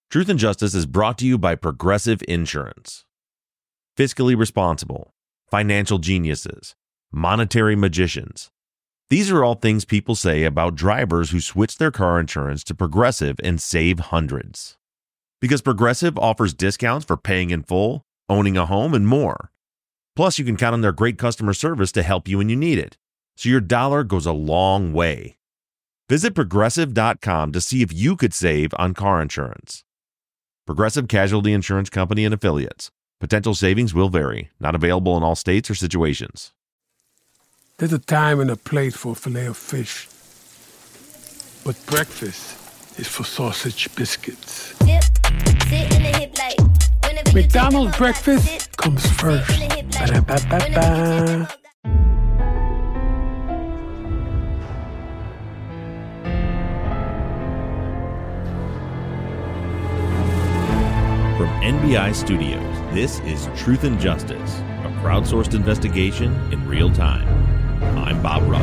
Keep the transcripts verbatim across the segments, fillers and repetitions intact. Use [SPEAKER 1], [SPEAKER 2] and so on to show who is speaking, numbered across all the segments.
[SPEAKER 1] Truth and Justice is brought to you by Progressive Insurance. Fiscally responsible, financial geniuses, monetary magicians. These are all things people say about drivers who switch their car insurance to Progressive and save hundreds. Because Progressive offers discounts for paying in full, owning a home, and more. Plus, you can count on their great customer service to help you when you need it. So your dollar goes a long way. Visit Progressive dot com to see if you could save on car insurance. Progressive Casualty Insurance Company and Affiliates. Potential savings will vary. Not available in all states or situations.
[SPEAKER 2] There's a time and a place for filet of fish. But breakfast is for sausage biscuits. Dip, sit in the hip like, McDonald's breakfast comes first. Ba-da-ba-ba-ba.
[SPEAKER 1] From N B I Studios, this is Truth and Justice, a crowdsourced investigation in real time. I'm Bob Ruff.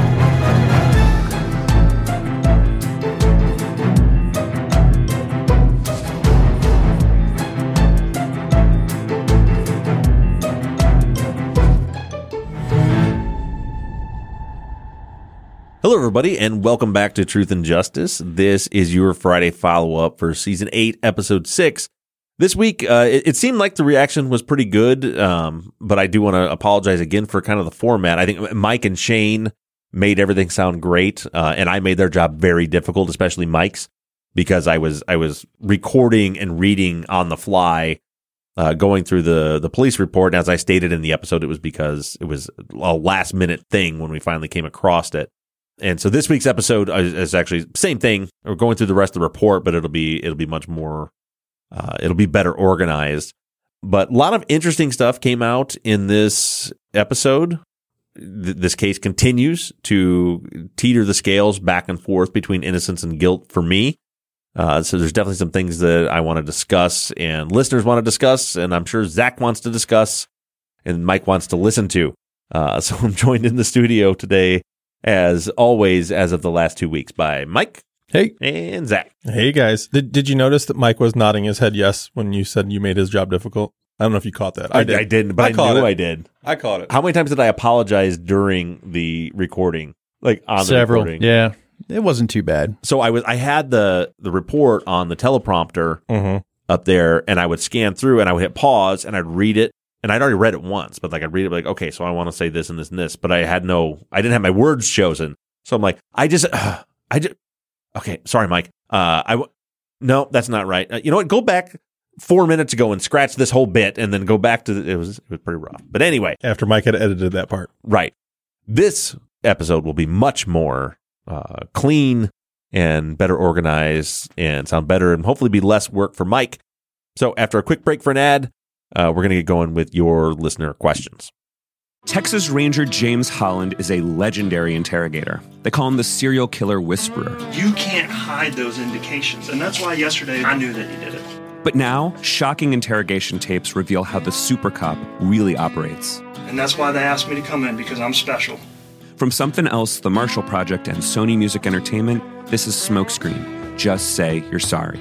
[SPEAKER 1] Hello, everybody, and welcome back to Truth and Justice. This is your Friday follow-up for Season eight, Episode six. This week, uh, it, it seemed like the reaction was pretty good, um, but I do want to apologize again for kind of the format. I think Mike and Shane made everything sound great, uh, and I made their job very difficult, especially Mike's, because I was I was recording and reading on the fly, uh, going through the, the police report. And as I stated in the episode, it was because it was a last-minute thing when we finally came across it. And so this week's episode is actually same thing. We're going through the rest of the report, but it'll be it'll be much more... Uh, it'll be better organized. But a lot of interesting stuff came out in this episode. Th- this case continues to teeter the scales back and forth between innocence and guilt for me. Uh, so there's definitely some things that I want to discuss and listeners want to discuss, and I'm sure Zach wants to discuss and Mike wants to listen to. Uh, so I'm joined in the studio today, as always, as of the last two weeks, by Mike.
[SPEAKER 3] Hey.
[SPEAKER 1] And Zach.
[SPEAKER 3] Hey, guys. Did Did you notice that Mike was nodding his head yes when you said you made his job difficult? I don't know if you caught that.
[SPEAKER 1] I, I did. I didn't, but I, I knew
[SPEAKER 3] it.
[SPEAKER 1] I did.
[SPEAKER 3] I caught it.
[SPEAKER 1] How many times did I apologize during the recording? Like on
[SPEAKER 4] Several.
[SPEAKER 1] the recording?
[SPEAKER 4] Yeah. It wasn't too bad.
[SPEAKER 1] So I was I had the, the report on the teleprompter
[SPEAKER 3] mm-hmm.
[SPEAKER 1] up there, and I would scan through and I would hit pause and I'd read it. And I'd already read it once, but like I'd read it like, okay, so I want to say this and this and this, but I had no, I didn't have my words chosen. So I'm like, I just, uh, I just, okay, sorry, Mike. Uh, I, w- no, that's not right. Uh, you know what? Go back four minutes ago and scratch this whole bit and then go back to, the, it was, it was pretty rough. But anyway.
[SPEAKER 3] After Mike had edited that part.
[SPEAKER 1] Right. This episode will be much more, uh, clean and better organized and sound better and hopefully be less work for Mike. So after a quick break for an ad, uh, we're going to get going with your listener questions.
[SPEAKER 5] Texas Ranger James Holland is a legendary interrogator. They call him the serial killer whisperer.
[SPEAKER 6] You can't hide those indications, and that's why yesterday I knew that he did it.
[SPEAKER 5] But now, shocking interrogation tapes reveal how the super cop really operates.
[SPEAKER 6] And that's why they asked me to come in, because I'm special.
[SPEAKER 5] From Something Else, The Marshall Project, and Sony Music Entertainment, this is Smokescreen. Just say you're sorry.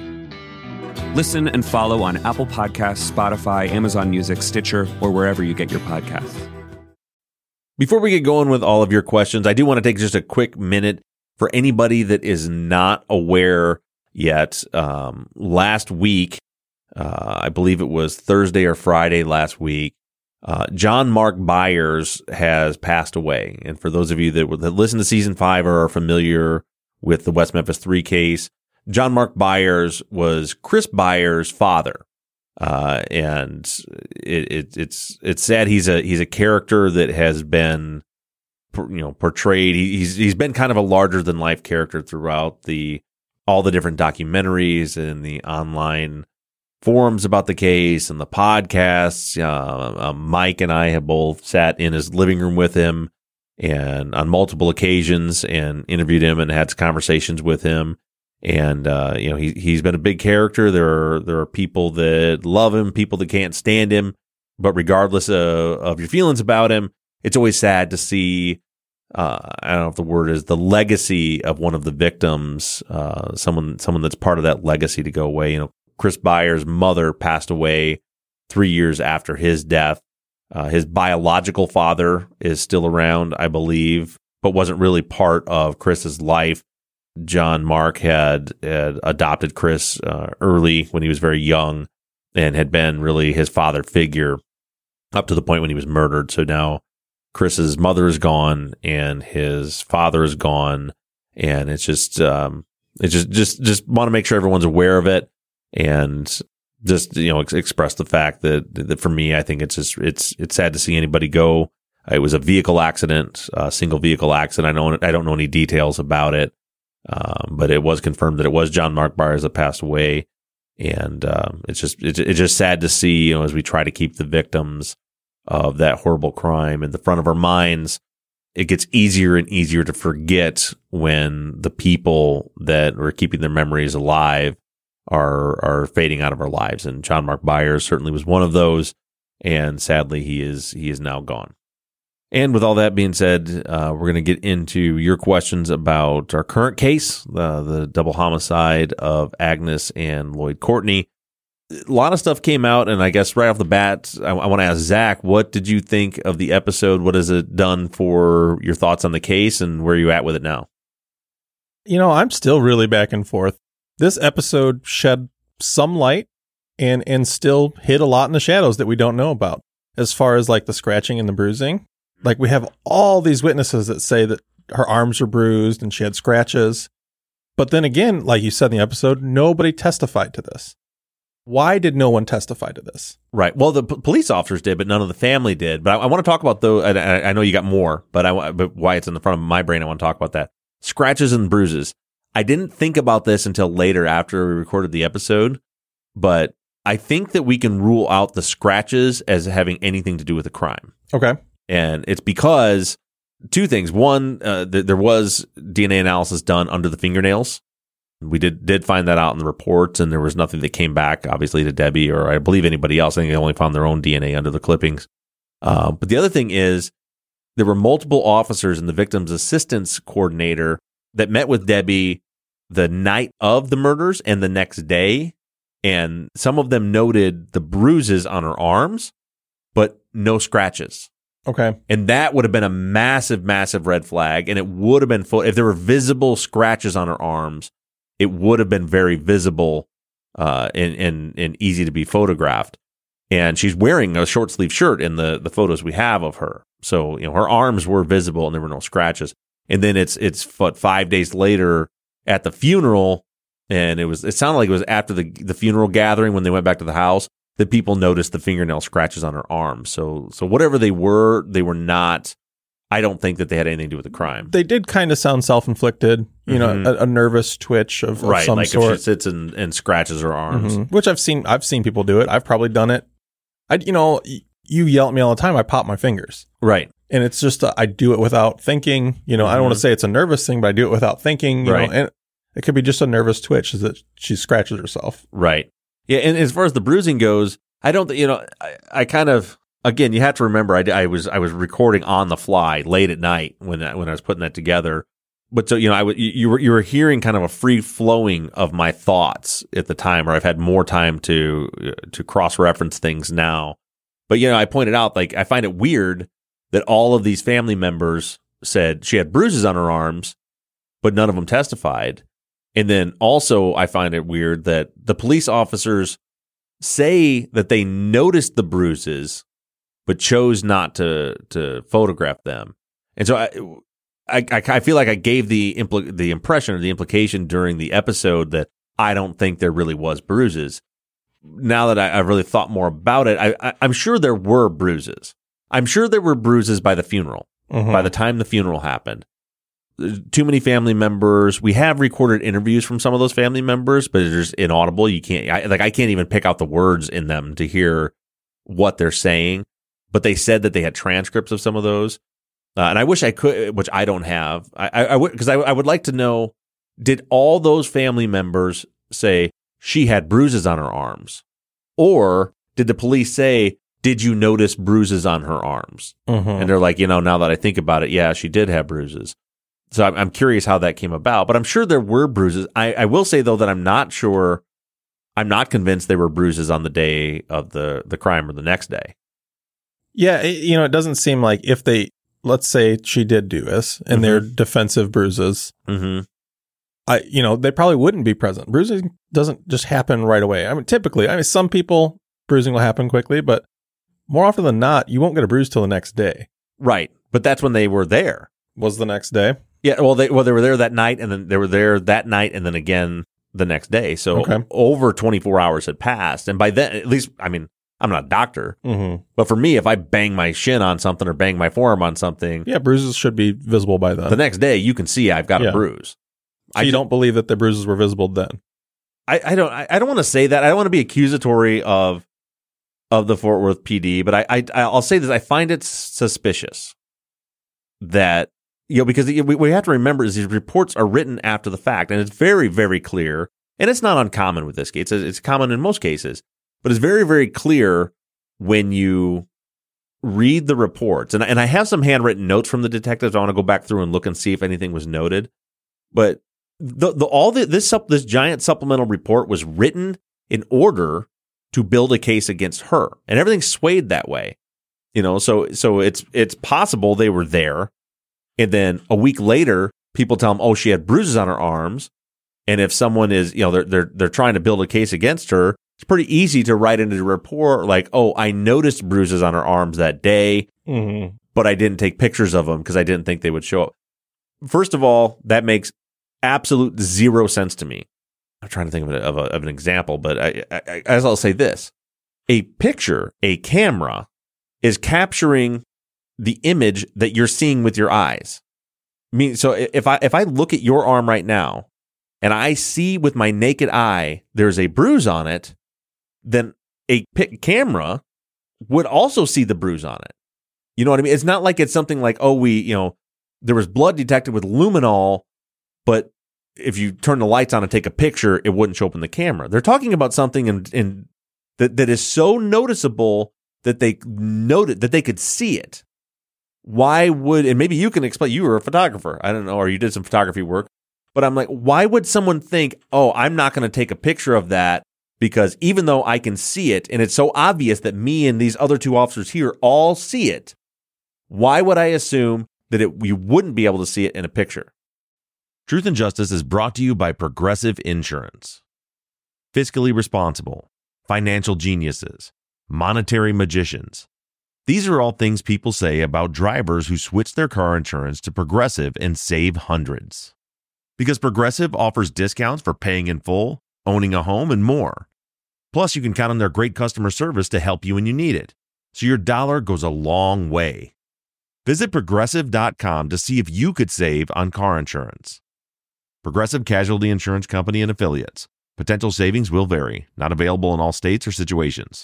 [SPEAKER 5] Listen and follow on Apple Podcasts, Spotify, Amazon Music, Stitcher, or wherever you get your podcasts.
[SPEAKER 1] Before we get going with all of your questions, I do want to take just a quick minute for anybody that is not aware yet. Um, last week, uh, I believe it was Thursday or Friday last week, uh, John Mark Byers has passed away. And for those of you that, that listen to season five or are familiar with the West Memphis three case, John Mark Byers was Chris Byers' father. Uh, and it, it, it's it's sad. He's a he's a character that has been, you know, portrayed. He, he's he's been kind of a larger than life character throughout the all the different documentaries and the online forums about the case and the podcasts. Uh, uh, Mike and I have both sat in his living room with him and on multiple occasions and interviewed him and had conversations with him. And, uh, you know, he, he's been a big character. There are, there are people that love him, people that can't stand him, but regardless of, of your feelings about him, it's always sad to see, uh, I don't know if the word is the legacy of one of the victims, uh, someone, someone that's part of that legacy to go away. You know, Chris Byers' mother passed away three years after his death. Uh, his biological father is still around, I believe, but wasn't really part of Chris's life. John Mark had, had adopted Chris uh, early when he was very young and had been really his father figure up to the point when he was murdered. So now Chris's mother is gone and his father is gone. And it's just, um, it's just, just, just want to make sure everyone's aware of it and just, you know, ex- express the fact that, that for me, I think it's just, it's, it's sad to see anybody go. It was a vehicle accident, a single vehicle accident. I don't, I don't know any details about it. Um, but it was confirmed that it was John Mark Byers that passed away. And, um, it's just, it's, it's just sad to see, you know, as we try to keep the victims of that horrible crime in the front of our minds, it gets easier and easier to forget when the people that were keeping their memories alive are are fading out of our lives. And John Mark Byers certainly was one of those. And sadly, he is he is now gone. And with all that being said, uh, we're going to get into your questions about our current case, uh, the double homicide of Agnes and Lloyd Courtney. A lot of stuff came out, and I guess right off the bat, I, I want to ask Zach, what did you think of the episode? What has it done for your thoughts on the case, and where are you at with it now?
[SPEAKER 3] You know, I'm still really back and forth. This episode shed some light and and still hid a lot in the shadows that we don't know about. As far as like the scratching and the bruising, like we have all these witnesses that say that her arms were bruised and she had scratches. But then again, like you said in the episode, nobody testified to this. Why did no one testify to this?
[SPEAKER 1] Right. Well, the p- police officers did, but none of the family did. But I, I want to talk about though. I, I know you got more, but I but why it's in the front of my brain, I want to talk about that. Scratches and bruises. I didn't think about this until later after we recorded the episode, but I think that we can rule out the scratches as having anything to do with the crime.
[SPEAKER 3] Okay.
[SPEAKER 1] And it's because two things. One, uh, th- there was D N A analysis done under the fingernails. We did did find that out in the reports, and there was nothing that came back, obviously, to Debbie or I believe anybody else. I think they only found their own D N A under the clippings. Uh, but the other thing is there were multiple officers and the victim's assistance coordinator that met with Debbie the night of the murders and the next day. And some of them noted the bruises on her arms, but no scratches.
[SPEAKER 3] Okay.
[SPEAKER 1] And that would have been a massive, massive red flag. And it would have been full. If there were visible scratches on her arms, it would have been very visible uh, and, and, and easy to be photographed. And she's wearing a short sleeve shirt in the, the photos we have of her. So, you know, her arms were visible and there were no scratches. And then it's, it's what, five days later at the funeral. And it was, it sounded like it was after the, the funeral gathering when they went back to the house that people noticed the fingernail scratches on her arms. So, so whatever they were, they were not, I don't think that they had anything to do with the crime.
[SPEAKER 3] They did kind of sound self-inflicted, you mm-hmm. know, a, a nervous twitch of, of
[SPEAKER 1] right,
[SPEAKER 3] some
[SPEAKER 1] like
[SPEAKER 3] sort.
[SPEAKER 1] Right, like if she sits and, and scratches her arms.
[SPEAKER 3] Mm-hmm. Which I've seen, I've seen people do it. I've probably done it. I, you know, you yell at me all the time. I pop my fingers.
[SPEAKER 1] Right.
[SPEAKER 3] And it's just, a, I do it without thinking. You know, mm-hmm. I don't want to say it's a nervous thing, but I do it without thinking. You
[SPEAKER 1] right.
[SPEAKER 3] know, and it could be just a nervous twitch is that she scratches herself.
[SPEAKER 1] Right. Yeah. And as far as the bruising goes, I don't, you know, I, I kind of, again, you have to remember, I, I was I was recording on the fly late at night when I, when I was putting that together. But so, you know, I w- you were you were hearing kind of a free flowing of my thoughts at the time, or I've had more time to to cross reference things now. But you know, I pointed out, like, I find it weird that all of these family members said she had bruises on her arms, but none of them testified. And then also, I find it weird that the police officers say that they noticed the bruises, but chose not to to photograph them. And so I, I, I feel like I gave the impl- the impression or the implication during the episode that I don't think there really was bruises. Now that I, I've really thought more about it, I, I, I'm sure there were bruises. I'm sure there were bruises by the funeral, mm-hmm. by the time the funeral happened. Too many family members. We have recorded interviews from some of those family members, but it's just inaudible. You can't, I, like, I can't even pick out the words in them to hear what they're saying. But they said that they had transcripts of some of those. Uh, and I wish I could, which I don't have. I, I, I would, because I, I would like to know, did all those family members say she had bruises on her arms? Or did the police say, did you notice bruises on her arms? Mm-hmm. And they're like, you know, now that I think about it, yeah, she did have bruises. So I'm, I'm curious how that came about. But I'm sure there were bruises. I, I will say, though, that I'm not sure I'm not convinced they were bruises on the day of the, the crime or the next day.
[SPEAKER 3] Yeah, it, you know, it doesn't seem like if they, let's say she did do this and mm-hmm. they're defensive bruises,
[SPEAKER 1] mm-hmm.
[SPEAKER 3] I, you know, they probably wouldn't be present. Bruising doesn't just happen right away. I mean, typically, I mean, some people, bruising will happen quickly, but more often than not, you won't get a bruise till the next day.
[SPEAKER 1] Right. But that's when they were there.
[SPEAKER 3] Was the next day?
[SPEAKER 1] Yeah. Well, they, well, they were there that night, and then they were there that night, and then again the next day. So
[SPEAKER 3] okay.
[SPEAKER 1] over twenty-four hours had passed. And by then, at least, I mean, I'm not a doctor,
[SPEAKER 3] mm-hmm.
[SPEAKER 1] but for me, if I bang my shin on something or bang my forearm on something,
[SPEAKER 3] yeah, bruises should be visible by then.
[SPEAKER 1] The next day, you can see I've got
[SPEAKER 3] yeah.
[SPEAKER 1] a bruise.
[SPEAKER 3] So I you just, don't believe that the bruises were visible then?
[SPEAKER 1] I, I don't. I, I don't want to say that. I don't want to be accusatory of of the Fort Worth P D, but I, I I'll say this: I find it suspicious that, you know, because we, we have to remember is these reports are written after the fact, and it's very, very clear, and it's not uncommon with this case. It's, it's common in most cases, but it's very, very clear when you read the reports. And, and I have some handwritten notes from the detectives. I want to go back through and look and see if anything was noted. But the, the all the, this sup, this giant supplemental report was written in order to build a case against her, and everything swayed that way. You know, so so it's it's possible they were there, and then a week later, people tell them, "Oh, she had bruises on her arms," and if someone is, you know, they're they're they're trying to build a case against her, it's pretty easy to write into the report like, "Oh, I noticed bruises on her arms that day,
[SPEAKER 3] mm-hmm.
[SPEAKER 1] but I didn't take pictures of them because I didn't think they would show up." First of all, that makes absolute zero sense to me. I'm trying to think of, a, of, a, of an example, but I, I, as I'll say this: a picture, a camera, is capturing the image that you're seeing with your eyes. I mean, so if I if I look at your arm right now and I see with my naked eye there's a bruise on it, then a pic- camera would also see the bruise on it. You know what I mean? It's not like it's something like, oh, we, you know, there was blood detected with luminol, but if you turn the lights on and take a picture, it wouldn't show up in the camera. They're talking about something in, in that that is so noticeable that they noted that they could see it. Why would, and maybe you can explain, you were a photographer, I don't know, or you did some photography work, but I'm like, why would someone think, oh, I'm not going to take a picture of that because even though I can see it and it's so obvious that me and these other two officers here all see it, why would I assume that it, you wouldn't be able to see it in a picture?
[SPEAKER 7] Truth and Justice is brought to you by Progressive Insurance. Fiscally responsible, financial geniuses, monetary magicians. These are all things people say about drivers who switch their car insurance to Progressive and save hundreds. Because Progressive offers discounts for paying in full, owning a home, and more. Plus, you can count on their great customer service to help you when you need it. So your dollar goes a long way. Visit Progressive dot com to see if you could save on car insurance. Progressive Casualty Insurance Company and Affiliates. Potential savings will vary. Not available in all states or situations.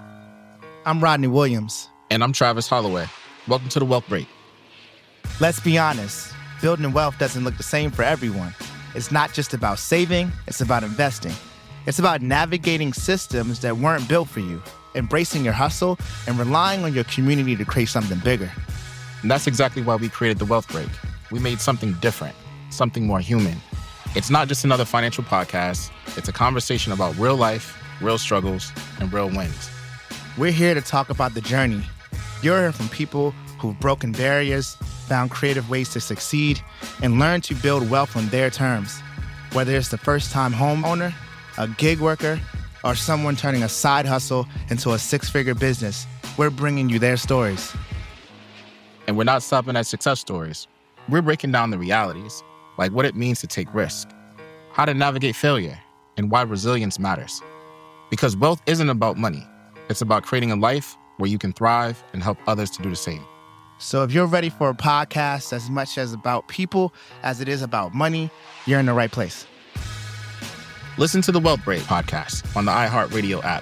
[SPEAKER 8] I'm Rodney Williams.
[SPEAKER 9] And I'm Travis Holloway. Welcome to the Wealth Break.
[SPEAKER 8] Let's be honest. Building wealth doesn't look the same for everyone. It's not just about saving, it's about investing. It's about navigating systems that weren't built for you, embracing your hustle, and relying on your community to create something bigger.
[SPEAKER 9] And that's exactly why we created the Wealth Break. We made something different, something more human. It's not just another financial podcast. It's a conversation about real life, real struggles, and real wins.
[SPEAKER 8] We're here to talk about the journey. You're hearing from people who've broken barriers, found creative ways to succeed, and learned to build wealth on their terms. Whether it's the first-time homeowner, a gig worker, or someone turning a side hustle into a six-figure business, we're bringing you their stories.
[SPEAKER 9] And we're not stopping at success stories. We're breaking down the realities, like what it means to take risk, how to navigate failure, and why resilience matters. Because wealth isn't about money. It's about creating a life where you can thrive and help others to do the same.
[SPEAKER 8] So if you're ready for a podcast as much as about people as it is about money, you're in the right place.
[SPEAKER 9] Listen to the Wealth Break podcast on the iHeartRadio app.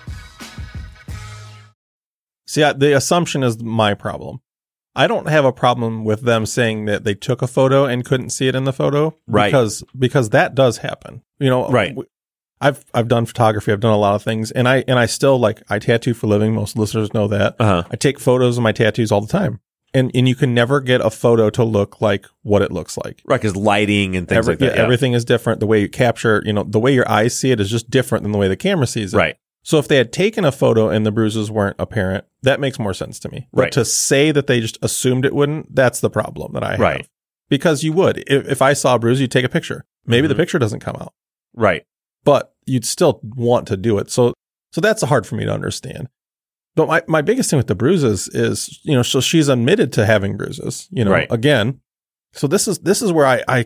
[SPEAKER 3] See, I, the assumption is my problem. I don't have a problem with them saying that they took a photo and couldn't see it in the photo.
[SPEAKER 1] Right.
[SPEAKER 3] Because, because that does happen. You know,
[SPEAKER 1] right.
[SPEAKER 3] I've I've done photography. I've done a lot of things, and I and I still like I tattoo for a living. Most listeners know that.
[SPEAKER 1] Uh-huh.
[SPEAKER 3] I take photos of my tattoos all the time. And and you can never get a photo to look like what it looks like.
[SPEAKER 1] Right, because lighting and things
[SPEAKER 3] Every,
[SPEAKER 1] like that.
[SPEAKER 3] yeah,
[SPEAKER 1] Yeah.
[SPEAKER 3] Everything is different. The way you capture, you know, the way your eyes see it is just different than the way the camera sees it.
[SPEAKER 1] Right.
[SPEAKER 3] So if they had taken a photo and the bruises weren't apparent, that makes more sense to me. But
[SPEAKER 1] Right.
[SPEAKER 3] to say that they just assumed it wouldn't, that's the problem that I have.
[SPEAKER 1] Right.
[SPEAKER 3] Because you would. If, if I saw a bruise, you'd take a picture. Maybe
[SPEAKER 1] Mm-hmm.
[SPEAKER 3] the picture doesn't come out,
[SPEAKER 1] Right.
[SPEAKER 3] but you'd still want to do it. So so that's hard for me to understand. But my, my biggest thing with the bruises is, you know, so she's admitted to having bruises, you know,
[SPEAKER 1] Right.
[SPEAKER 3] again. So this is this is where I, I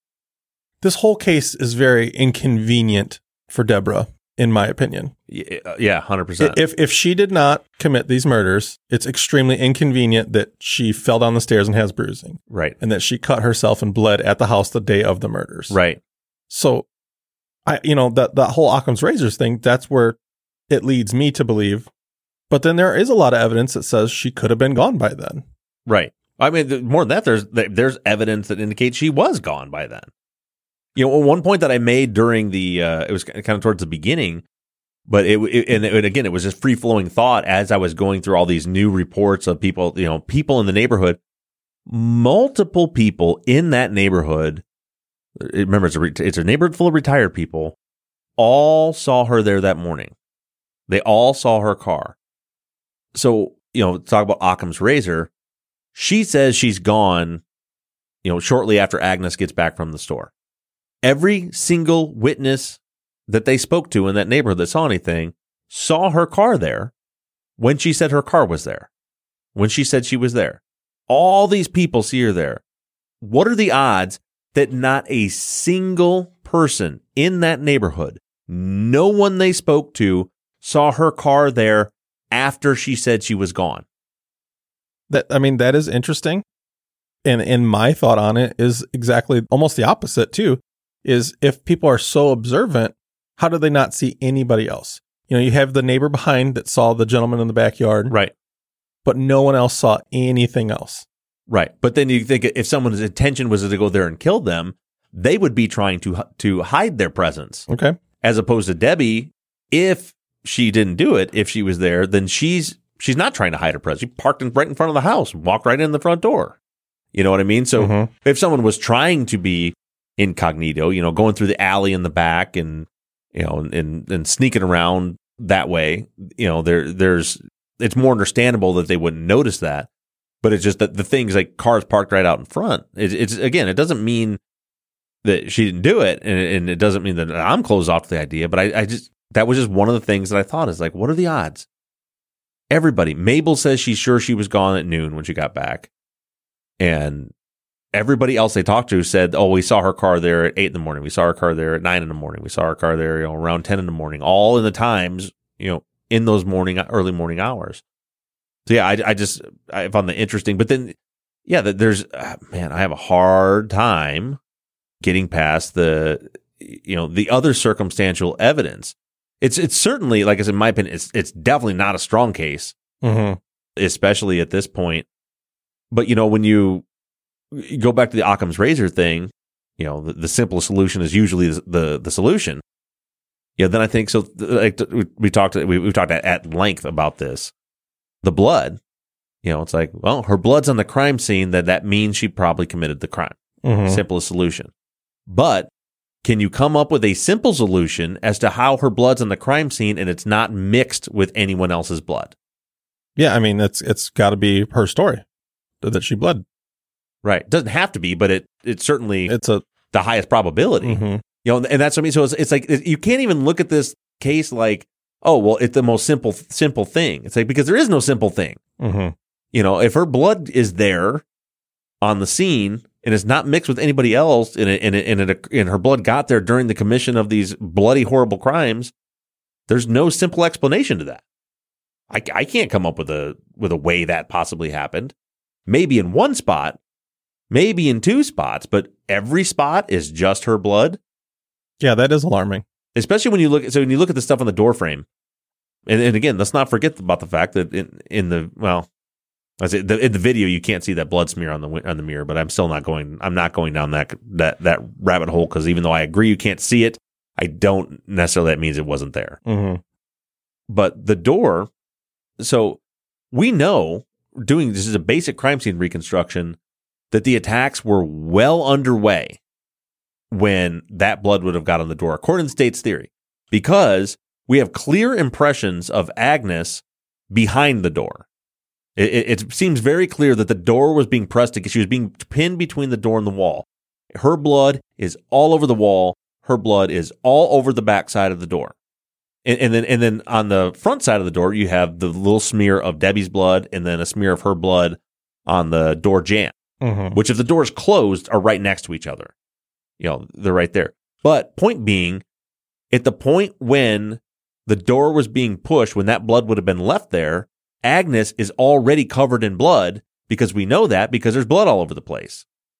[SPEAKER 3] this whole case is very inconvenient for Deborah, in my opinion.
[SPEAKER 1] Yeah, one hundred percent.
[SPEAKER 3] If if she did not commit these murders, it's extremely inconvenient that she fell down the stairs and has bruising,
[SPEAKER 1] Right.
[SPEAKER 3] and that she cut herself and bled at the house the day of the murders.
[SPEAKER 1] Right.
[SPEAKER 3] So, I you know that that whole Occam's razors thing. That's where it leads me to believe. But then there is a lot of evidence that says she could have been gone by then.
[SPEAKER 1] Right. I mean, th- more than that, there's there's evidence that indicates she was gone by then. You know, one point that I made during the uh, it was kind of towards the beginning, but it, it and it, again, it was just free flowing thought as I was going through all these new reports of people, you know, people in the neighborhood, multiple people in that neighborhood. Remember, it's a re- it's a neighborhood full of retired people. All saw her there that morning. They all saw her car. So, you know, talk about Occam's razor. She says she's gone, you know, shortly after Agnes gets back from the store. Every single witness that they spoke to in that neighborhood that saw anything saw her car there when she said her car was there, when she said she was there. All these people see her there. What are the odds that not a single person in that neighborhood, no one they spoke to, saw her car there after she said she was gone?
[SPEAKER 3] That I mean, that is interesting. And and my thought on it is exactly almost the opposite too, is if people are so observant, how do they not see anybody else? You know, you have the neighbor behind that saw the gentleman in the backyard.
[SPEAKER 1] Right.
[SPEAKER 3] But no one else saw anything else.
[SPEAKER 1] Right. But then you think if someone's intention was to go there and kill them, they would be trying to to hide their presence.
[SPEAKER 3] Okay.
[SPEAKER 1] As opposed to Debbie, if she didn't do it, if she was there, then she's she's not trying to hide her presence. She parked in, right in front of the house and walked right in the front door. You know what I mean? So
[SPEAKER 3] Mhm.
[SPEAKER 1] if someone was trying to be incognito, you know, going through the alley in the back and, you know, and, and sneaking around that way, you know, there there's it's more understandable that they wouldn't notice that. But it's just that the things like cars parked right out in front. It, it's again, it doesn't mean that she didn't do it, and, and it doesn't mean that I'm closed off to the idea. But I, I just that was just one of the things that I thought is like, what are the odds? Everybody, Mabel says she's sure she was gone at noon when she got back, and everybody else they talked to said, "Oh, we saw her car there at eight in the morning. We saw her car there at nine in the morning. We saw her car there, you know, around ten in the morning. All in the times, you know, in those morning early morning hours." So yeah, I, I just I found that interesting. But then, yeah, that there's uh, man, I have a hard time getting past the you know the other circumstantial evidence. It's it's certainly, like I said, in my opinion, it's it's definitely not a strong case,
[SPEAKER 3] Mm-hmm.
[SPEAKER 1] especially at this point. But you know, when you, you go back to the Occam's razor thing, you know, the, the simplest solution is usually the the, the solution. Yeah, then I think so. Like we, we talked, we we talked at, at length about this. The blood, you know, it's like, well, her blood's on the crime scene. That that means she probably committed the crime.
[SPEAKER 3] Mm-hmm.
[SPEAKER 1] Simplest solution. But can you come up with a simple solution as to how her blood's on the crime scene and it's not mixed with anyone else's blood?
[SPEAKER 3] Yeah, I mean, it's it's got to be her story that she bled.
[SPEAKER 1] Right. It doesn't have to be, but it it's certainly
[SPEAKER 3] It's a
[SPEAKER 1] the highest probability.
[SPEAKER 3] Mhm.
[SPEAKER 1] You know, and that's what I mean. So it's, it's like you can't even look at this case like, oh, well, it's the most simple simple thing. It's like, because there is no simple thing.
[SPEAKER 3] Mhm.
[SPEAKER 1] You know, if her blood is there on the scene and it's not mixed with anybody else, and it, and, it, and, it, and her blood got there during the commission of these bloody, horrible crimes, there's no simple explanation to that. I, I can't come up with a with a way that possibly happened. Maybe in one spot, maybe in two spots, but every spot is just her blood.
[SPEAKER 3] yeah, that is alarming.
[SPEAKER 1] Especially when you look at, so when you look at the stuff on the door frame, and, and again, let's not forget about the fact that in, in the, well, I say the, in the video, you can't see that blood smear on the, on the mirror, but I'm still not going, I'm not going down that, that, that rabbit hole. Cause even though I agree you can't see it, I don't necessarily, that means it wasn't there.
[SPEAKER 3] Mm-hmm.
[SPEAKER 1] But the door, so we know doing, this is a basic crime scene reconstruction, that the attacks were well underway when that blood would have got on the door, according to the state's theory, because we have clear impressions of Agnes behind the door. It, it, it seems very clear that the door was being pressed because she was being pinned between the door and the wall. Her blood is all over the wall. Her blood is all over the back side of the door. And, and then and then on the front side of the door, you have the little smear of Debbie's blood and then a smear of her blood on the door jamb, mm-hmm. which if the doors closed are right next to each other. You know, they're right there. But point being, at the point when the door was being pushed, when that blood would have been left there, Agnes is already covered in blood because we know that because there's blood all over the place.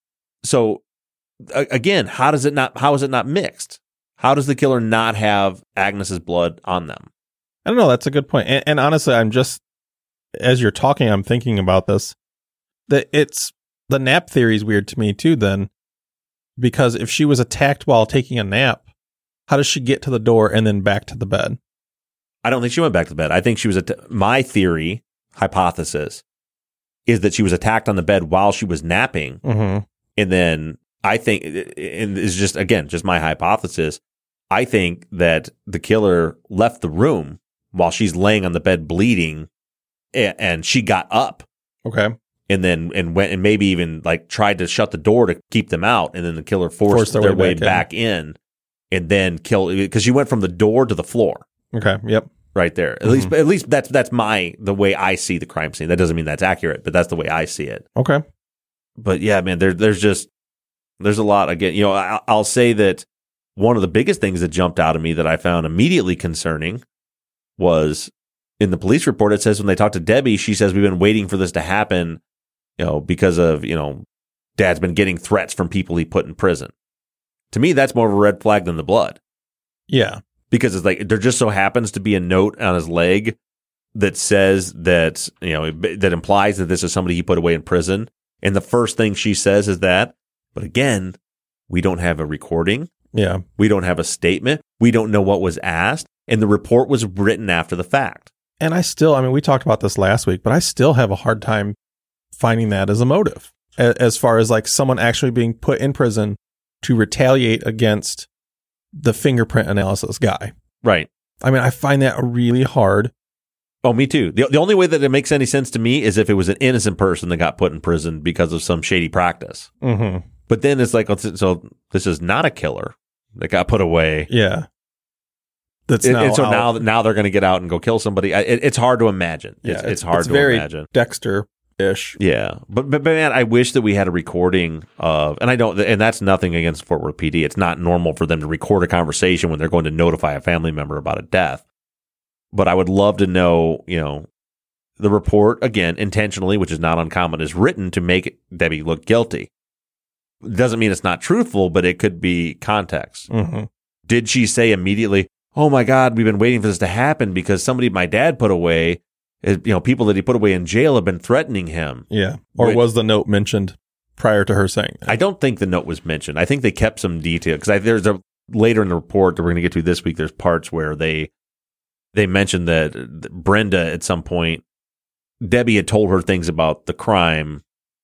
[SPEAKER 1] So again, how does it not, how is it not mixed? How does the killer not have Agnes's blood on them?
[SPEAKER 3] I don't know. That's a good point. And, and honestly, I'm just, as you're talking, I'm thinking about this, that it's, the nap theory is weird to me too then, because if she was attacked while taking a nap, how does she get to the door and then back to the bed?
[SPEAKER 1] I don't think she went back to the bed. I think she was, at- my theory, hypothesis, is that she was attacked on the bed while she was napping.
[SPEAKER 3] Mm-hmm.
[SPEAKER 1] And then I think, and it's just, again, just my hypothesis, I think that the killer left the room while she's laying on the bed bleeding, and, and she got up.
[SPEAKER 3] Okay.
[SPEAKER 1] And then, and went, and maybe even like tried to shut the door to keep them out. And then the killer forced, forced their, their way, way back, back in. in and then killed, because she went from the door to the floor.
[SPEAKER 3] Okay. Yep.
[SPEAKER 1] Right there. At mm-hmm. least, at least that's, that's my, the way I see the crime scene. That doesn't mean that's accurate, but that's the way I see it.
[SPEAKER 3] Okay.
[SPEAKER 1] But yeah, man, there, there's just, there's a lot. Again, you know, I, I'll say that one of the biggest things that jumped out at me that I found immediately concerning was in the police report. It says when they talked to Debbie, she says, we've been waiting for this to happen, you know, because of, you know, Dad's been getting threats from people he put in prison. To me, that's more of a red flag than the blood.
[SPEAKER 3] Yeah.
[SPEAKER 1] Because it's like, there just so happens to be a note on his leg that says that, you know, that implies that this is somebody he put away in prison. And the first thing she says is that, but again, we don't have a recording.
[SPEAKER 3] Yeah.
[SPEAKER 1] We don't have a statement. We don't know what was asked. And the report was written after the fact.
[SPEAKER 3] And I still, I mean, we talked about this last week, but I still have a hard time finding that as a motive, as far as like someone actually being put in prison to retaliate against the fingerprint analysis guy.
[SPEAKER 1] Right.
[SPEAKER 3] I mean, I find that really hard.
[SPEAKER 1] Oh, me too. The, the only way that it makes any sense to me is if it was an innocent person that got put in prison because of some shady practice.
[SPEAKER 3] Mm-hmm.
[SPEAKER 1] But then it's like, so this is not a killer that got put away.
[SPEAKER 3] Yeah. That's
[SPEAKER 1] it,
[SPEAKER 3] now
[SPEAKER 1] and so
[SPEAKER 3] out.
[SPEAKER 1] now, now they're going to get out and go kill somebody. It, it's hard to imagine.
[SPEAKER 3] Yeah,
[SPEAKER 1] it's,
[SPEAKER 3] it's,
[SPEAKER 1] it's hard
[SPEAKER 3] it's
[SPEAKER 1] to
[SPEAKER 3] very
[SPEAKER 1] imagine.
[SPEAKER 3] Dexter-ish.
[SPEAKER 1] Yeah. But, but, but man, I wish that we had a recording of, and I don't, and that's nothing against Fort Worth P D. It's not normal for them to record a conversation when they're going to notify a family member about a death. But I would love to know, you know, the report, again, intentionally, which is not uncommon, is written to make Debbie look guilty. It doesn't mean it's not truthful, but it could be context.
[SPEAKER 3] Mm-hmm.
[SPEAKER 1] Did she say immediately, oh my God, we've been waiting for this to happen because somebody my dad put away, you know, people that he put away in jail have been threatening him?
[SPEAKER 3] Yeah. Or Which, was the note mentioned prior to her saying that?
[SPEAKER 1] I don't think the note was mentioned. I think they kept some detail because there's a later in the report that we're going to get to this week, there's parts where they they mentioned that Brenda at some point, Debbie had told her things about the crime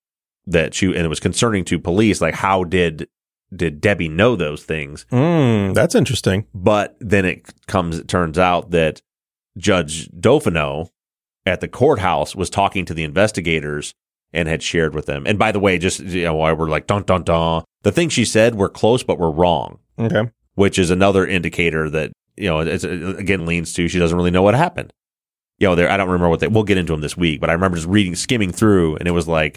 [SPEAKER 1] that she, and it was concerning to police, like how did did Debbie know those things?
[SPEAKER 3] Mm, that's interesting.
[SPEAKER 1] But then it comes, it turns out that Judge Dofino at the courthouse was talking to the investigators and had shared with them. And by the way, just, you know, why we're like, dun, dun, dun. The things she said were close, but were wrong.
[SPEAKER 3] Okay.
[SPEAKER 1] Which is another indicator that, you know, it's, it again leans to she doesn't really know what happened. You know, there, I don't remember what they, we'll get into them this week, but I remember just reading, skimming through, and it was like,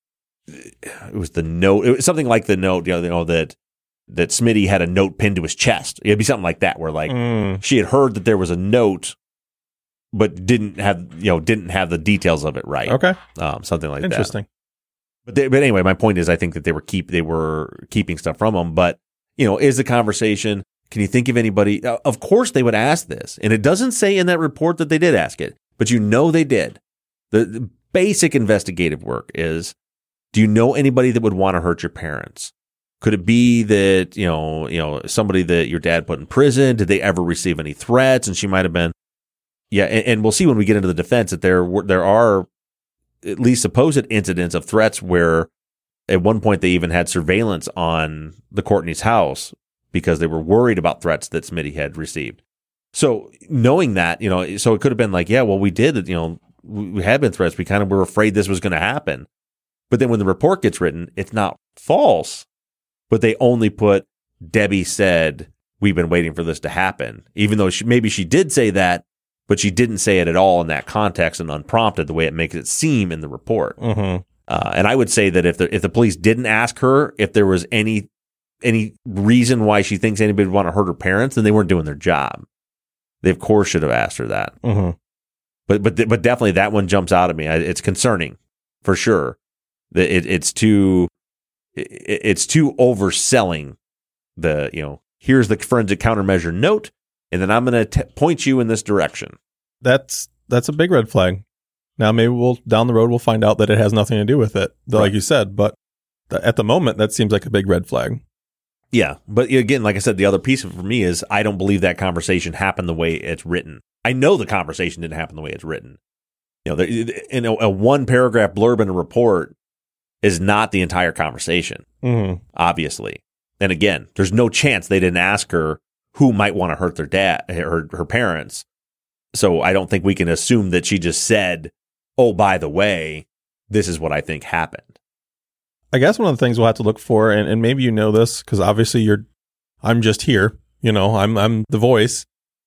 [SPEAKER 1] it was the note, it was something like the note, you know, you know that, that Smitty had a note pinned to his chest. It'd be something like that, where like
[SPEAKER 3] mm.
[SPEAKER 1] she had heard that there was a note, but didn't have, you know, didn't have the details of it right.
[SPEAKER 3] Okay.
[SPEAKER 1] Um, something like
[SPEAKER 3] Interesting.
[SPEAKER 1] that. But they, but anyway, my point is, I think that they were keep, they were keeping stuff from them, but you know, is the conversation, can you think of anybody? Of course they would ask this. And it doesn't say in that report that they did ask it, but you know they did. The, the basic investigative work is, do you know anybody that would want to hurt your parents? Could it be that, you know, you know, somebody that your dad put in prison? Did they ever receive any threats? And she might have been, yeah. And, and we'll see when we get into the defense that there were, there are at least supposed incidents of threats where at one point they even had surveillance on the Courtney's house because they were worried about threats that Smitty had received. So knowing that, you know, so it could have been like, yeah, well, we did, you know, we had been threats. We kind of were afraid this was going to happen. But then when the report gets written, it's not false, but they only put Debbie said, we've been waiting for this to happen, even though she, maybe she did say that, but she didn't say it at all in that context and unprompted the way it makes it seem in the report.
[SPEAKER 3] Mm-hmm.
[SPEAKER 1] Uh, and I would say that if the, if the police didn't ask her if there was any, any reason why she thinks anybody would want to hurt her parents, then they weren't doing their job. They of course should have asked her that.
[SPEAKER 3] Mm-hmm.
[SPEAKER 1] But, but, but definitely that one jumps out at me. It's concerning for sure. It, it's too, it, it's too overselling the, you know, here's the forensic countermeasure note, and then I'm going to point you in this direction.
[SPEAKER 3] That's that's a big red flag. Now, maybe we'll down the road we'll find out that it has nothing to do with it, right, like you said. But th- at the moment, that seems like a big red flag.
[SPEAKER 1] Yeah, but again, like I said, the other piece of it for me is I don't believe that conversation happened the way it's written. I know the conversation didn't happen the way it's written. You know, in a, a one paragraph blurb in a report is not the entire conversation,
[SPEAKER 3] mm-hmm.
[SPEAKER 1] obviously. And again, there's no chance they didn't ask her who might want to hurt their dad, her, her parents. So I don't think we can assume that she just said, oh, by the way, this is what I think happened.
[SPEAKER 3] I guess one of the things we'll have to look for, and, and maybe you know this, because obviously you're, I'm just here, you know, I'm I'm the voice,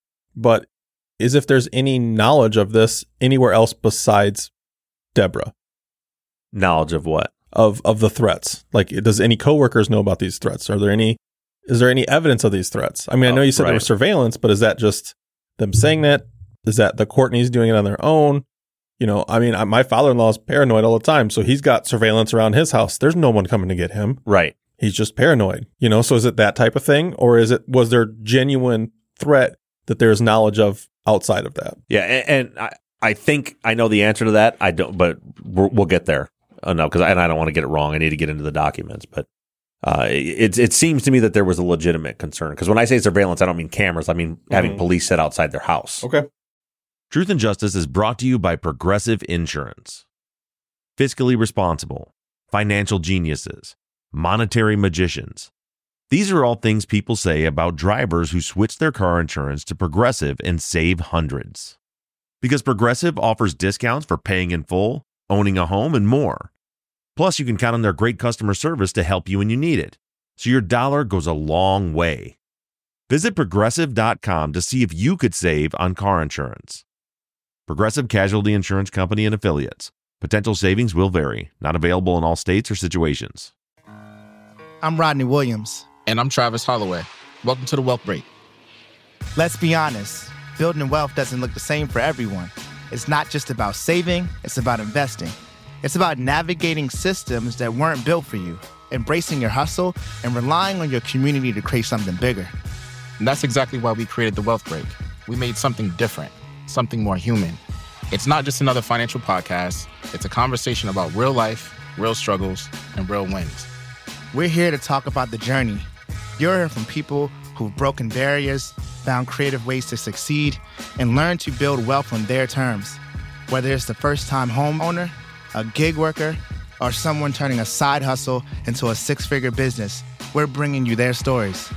[SPEAKER 3] but is if there's any knowledge of this anywhere else besides Deborah.
[SPEAKER 1] Knowledge of what?
[SPEAKER 3] Of of the threats. Like, does any coworkers know about these threats? Are there any, is there any evidence of these threats? I mean, I know you said
[SPEAKER 1] oh, right.
[SPEAKER 3] there was surveillance, but is that just them saying that? Is that the Courtney's doing it on their own? You know, I mean, I, my father-in-law is paranoid all the time, so he's got surveillance around his house. There's no one coming to get him.
[SPEAKER 1] Right.
[SPEAKER 3] He's just paranoid. You know, so is it that type of thing? Or is it, was there genuine threat that there's knowledge of outside of that?
[SPEAKER 1] Yeah, and, and I, I think I know the answer to that. I don't, but we're, we'll get there. Oh, no, because I, and I don't want to get it wrong. I need to get into the documents, but uh, it it seems to me that there was a legitimate concern. Because when I say surveillance, I don't mean cameras. I mean mm-hmm. having police set outside their house.
[SPEAKER 3] Okay.
[SPEAKER 7] Truth and Justice is brought to you by Progressive Insurance. Fiscally responsible, financial geniuses, monetary magicians. These are all things people say about drivers who switch their car insurance to Progressive and save hundreds. Because Progressive offers discounts for paying in full, owning a home, and more. Plus, you can count on their great customer service to help you when you need it. So your dollar goes a long way. Visit Progressive dot com to see if you could save on car insurance. Progressive Casualty Insurance Company and Affiliates. Potential savings will vary. Not available in all states or situations.
[SPEAKER 8] I'm Rodney Williams.
[SPEAKER 9] And I'm Travis Holloway. Welcome to The Wealth Break.
[SPEAKER 8] Let's be honest. Building wealth doesn't look the same for everyone. It's not just about saving, it's about investing. It's about navigating systems that weren't built for you, embracing your hustle, and relying on your community to create something bigger.
[SPEAKER 9] And that's exactly why we created The Wealth Break. We made something different, something more human. It's not just another financial podcast. It's a conversation about real life, real struggles, and real wins.
[SPEAKER 8] We're here to talk about the journey. You're hearing from people who've broken barriers, found creative ways to succeed, and learned to build wealth on their terms. Whether it's the first-time homeowner, a gig worker, or someone turning a side hustle into a six-figure business, we're bringing you their stories.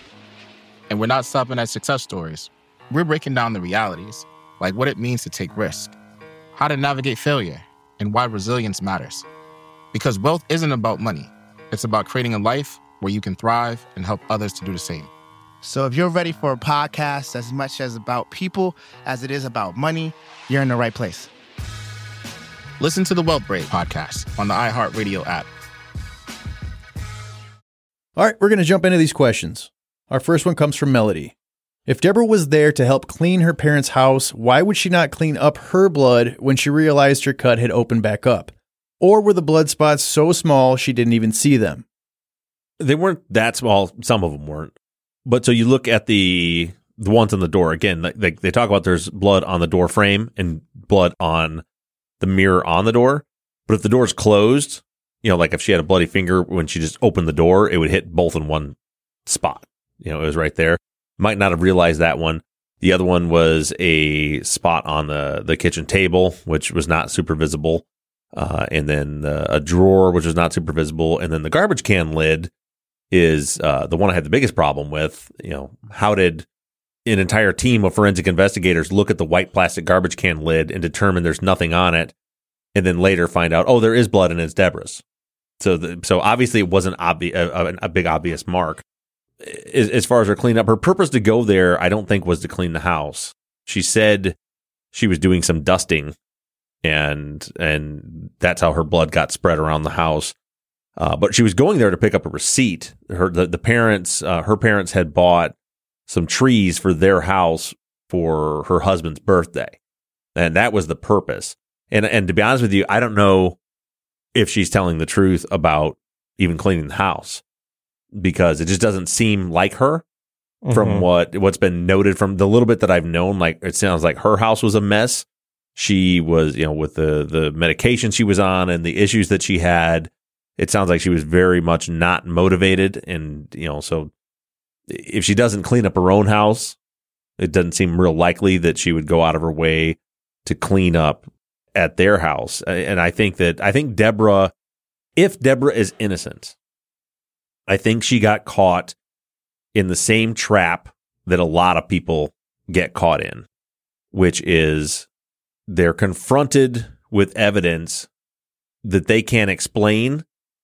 [SPEAKER 9] And we're not stopping at success stories. We're breaking down the realities, like what it means to take risk, how to navigate failure, and why resilience matters. Because wealth isn't about money. It's about creating a life where you can thrive and help others to do the same.
[SPEAKER 8] So if you're ready for a podcast as much as about people as it is about money, you're in the right place.
[SPEAKER 9] Listen to the Wealth Break podcast on the iHeartRadio app.
[SPEAKER 4] All right, we're going to jump into these questions. Our first one comes from Melody. If Deborah was there to help clean her parents' house, why would she not clean up her blood when she realized her cut had opened back up? Or were the blood spots so small she didn't even see them?
[SPEAKER 1] They weren't that small. Some of them weren't. But so you look at the the ones on the door. Again, they, they talk about there's blood on the door frame and blood on the mirror on the door. But if the door's closed, you know, like if she had a bloody finger when she just opened the door, it would hit both in one spot. You know, it was right there. Might not have realized that one. The other one was a spot on the, the kitchen table, which was not super visible. Uh, and then uh, a drawer, which was not super visible. And then the garbage can lid is uh, the one I had the biggest problem with. You know, how did an entire team of forensic investigators look at the white plastic garbage can lid and determine there's nothing on it, and then later find out, oh, there is blood and it's Deborah's. So, the, so obviously it wasn't obvi- a, a big obvious mark. As, as far as her cleanup, her purpose to go there, I don't think was to clean the house. She said she was doing some dusting, and and that's how her blood got spread around the house. Uh, but she was going there to pick up a receipt. Her the, the parents, uh, her parents had bought some trees for their house for her husband's birthday, and that was the purpose. And and to be honest with you, I don't know if she's telling the truth about even cleaning the house, because it just doesn't seem like her. Mm-hmm. From what what's been noted from the little bit that I've known, like it sounds like her house was a mess. She was, you know, with the the medication she was on and the issues that she had, it sounds like she was very much not motivated. And, you know, so if she doesn't clean up her own house, it doesn't seem real likely that she would go out of her way to clean up at their house. And I think that, I think Deborah, if Deborah is innocent, I think she got caught in the same trap that a lot of people get caught in, which is they're confronted with evidence that they can't explain,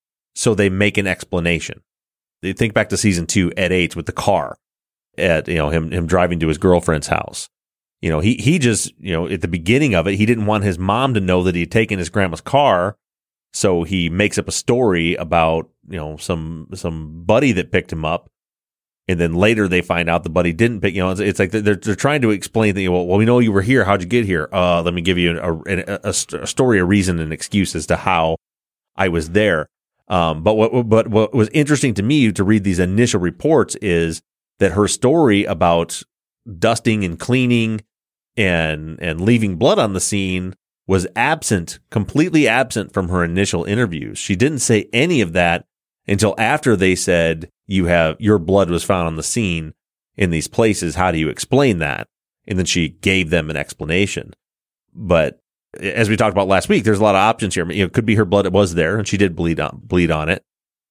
[SPEAKER 1] so they make an explanation. They think back to season two, Ed Eights with the car, at you know him him driving to his girlfriend's house. You know, he he just, you know, at the beginning of it, he didn't want his mom to know that he had taken his grandma's car, so he makes up a story about, you know, some some buddy that picked him up. And then later they find out the buddy didn't pick, you know, it's, it's like they're they're trying to explain that, you know, well, we know you were here. How'd you get here? Uh, let me give you a, a, a, a story, a reason, an excuse as to how I was there. Um, but what but what was interesting to me to read these initial reports is that her story about dusting and cleaning and and leaving blood on the scene was absent, completely absent from her initial interviews. She didn't say any of that until after they said, you have, your blood was found on the scene in these places. How do you explain that? And then she gave them an explanation. But as we talked about last week, there's a lot of options here. You know, it could be her blood was there and she did bleed on, bleed on it.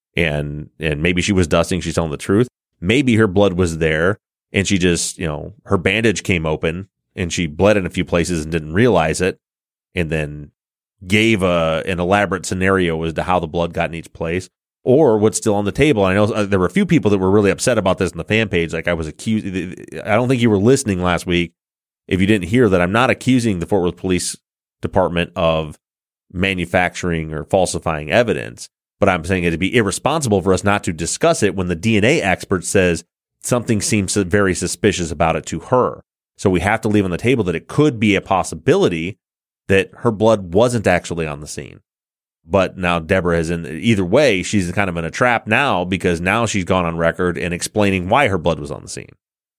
[SPEAKER 1] And, and maybe she was dusting. She's telling the truth. Maybe her blood was there and she just, you know, her bandage came open and she bled in a few places and didn't realize it. And then gave a, an elaborate scenario as to how the blood got in each place. Or what's still on the table. And I know there were a few people that were really upset about this in the fan page. Like I was accused. I don't think you were listening last week if you didn't hear that I'm not accusing the Fort Worth Police Department of manufacturing or falsifying evidence, but I'm saying it'd be irresponsible for us not to discuss it when the D N A expert says something seems very suspicious about it to her. So we have to leave on the table that it could be a possibility that her blood wasn't actually on the scene. But now Deborah is in, either way, she's kind of in a trap now because now she's gone on record and explaining why her blood was on the scene.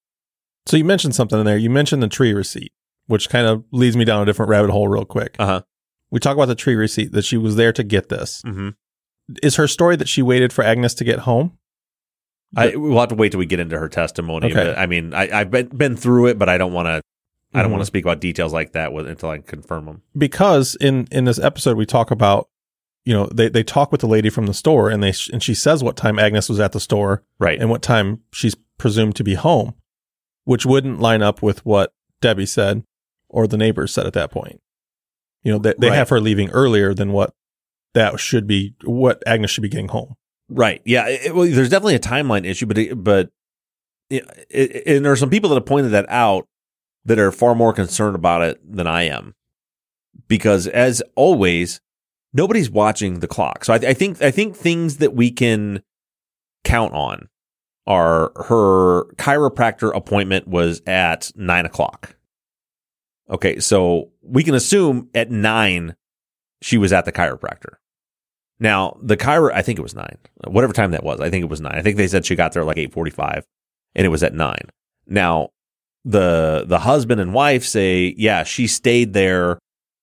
[SPEAKER 3] So you mentioned something in there. You mentioned the tree receipt, which kind of leads me down a different rabbit hole real quick.
[SPEAKER 1] Uh-huh.
[SPEAKER 3] We talk about the tree receipt, that she was there to get this.
[SPEAKER 1] Mm-hmm.
[SPEAKER 3] Is her story that she waited for Agnes to get home?
[SPEAKER 1] I, we'll have to wait till we get into her testimony.
[SPEAKER 3] Okay.
[SPEAKER 1] But, I mean, I, I've been, been through it, but I don't want to I don't
[SPEAKER 3] Mm-hmm.
[SPEAKER 1] want to speak about details like that with, until I can confirm them.
[SPEAKER 3] Because in, in this episode, we talk about, you know, they, they talk with the lady from the store and they and she says what time Agnes was at the store,
[SPEAKER 1] right,
[SPEAKER 3] and what time she's presumed to be home, which wouldn't line up with what Debbie said or the neighbors said at that point. You know, they, they
[SPEAKER 1] right.
[SPEAKER 3] have her leaving earlier than what that should be, what Agnes should be getting home.
[SPEAKER 1] Right. Yeah. It, well, there's definitely a timeline issue, but it, but it, it, and there are some people that have pointed that out that are far more concerned about it than I am, because as always, nobody's watching the clock. So I, I think I think things that we can count on are her chiropractor appointment was at nine o'clock. Okay, so we can assume at nine she was at the chiropractor. Now the chiro, I think it was nine, whatever time that was. I think it was nine. I think they said she got there like eight forty-five, and it was at nine. Now the the husband and wife say, yeah, she stayed there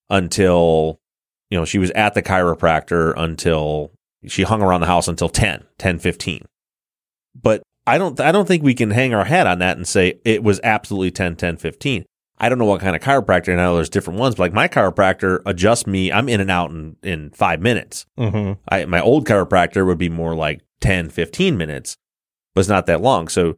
[SPEAKER 1] until. You know, she was at the chiropractor until she hung around the house until ten, ten fifteen. But I don't, I don't think we can hang our hat on that and say it was absolutely ten, ten fifteen. I don't know what kind of chiropractor. And I know there's different ones, but like my chiropractor adjusts me. I'm in and out in, in five minutes.
[SPEAKER 3] Mm-hmm.
[SPEAKER 1] I, my old chiropractor would be more like ten, fifteen minutes, but it's not that long. So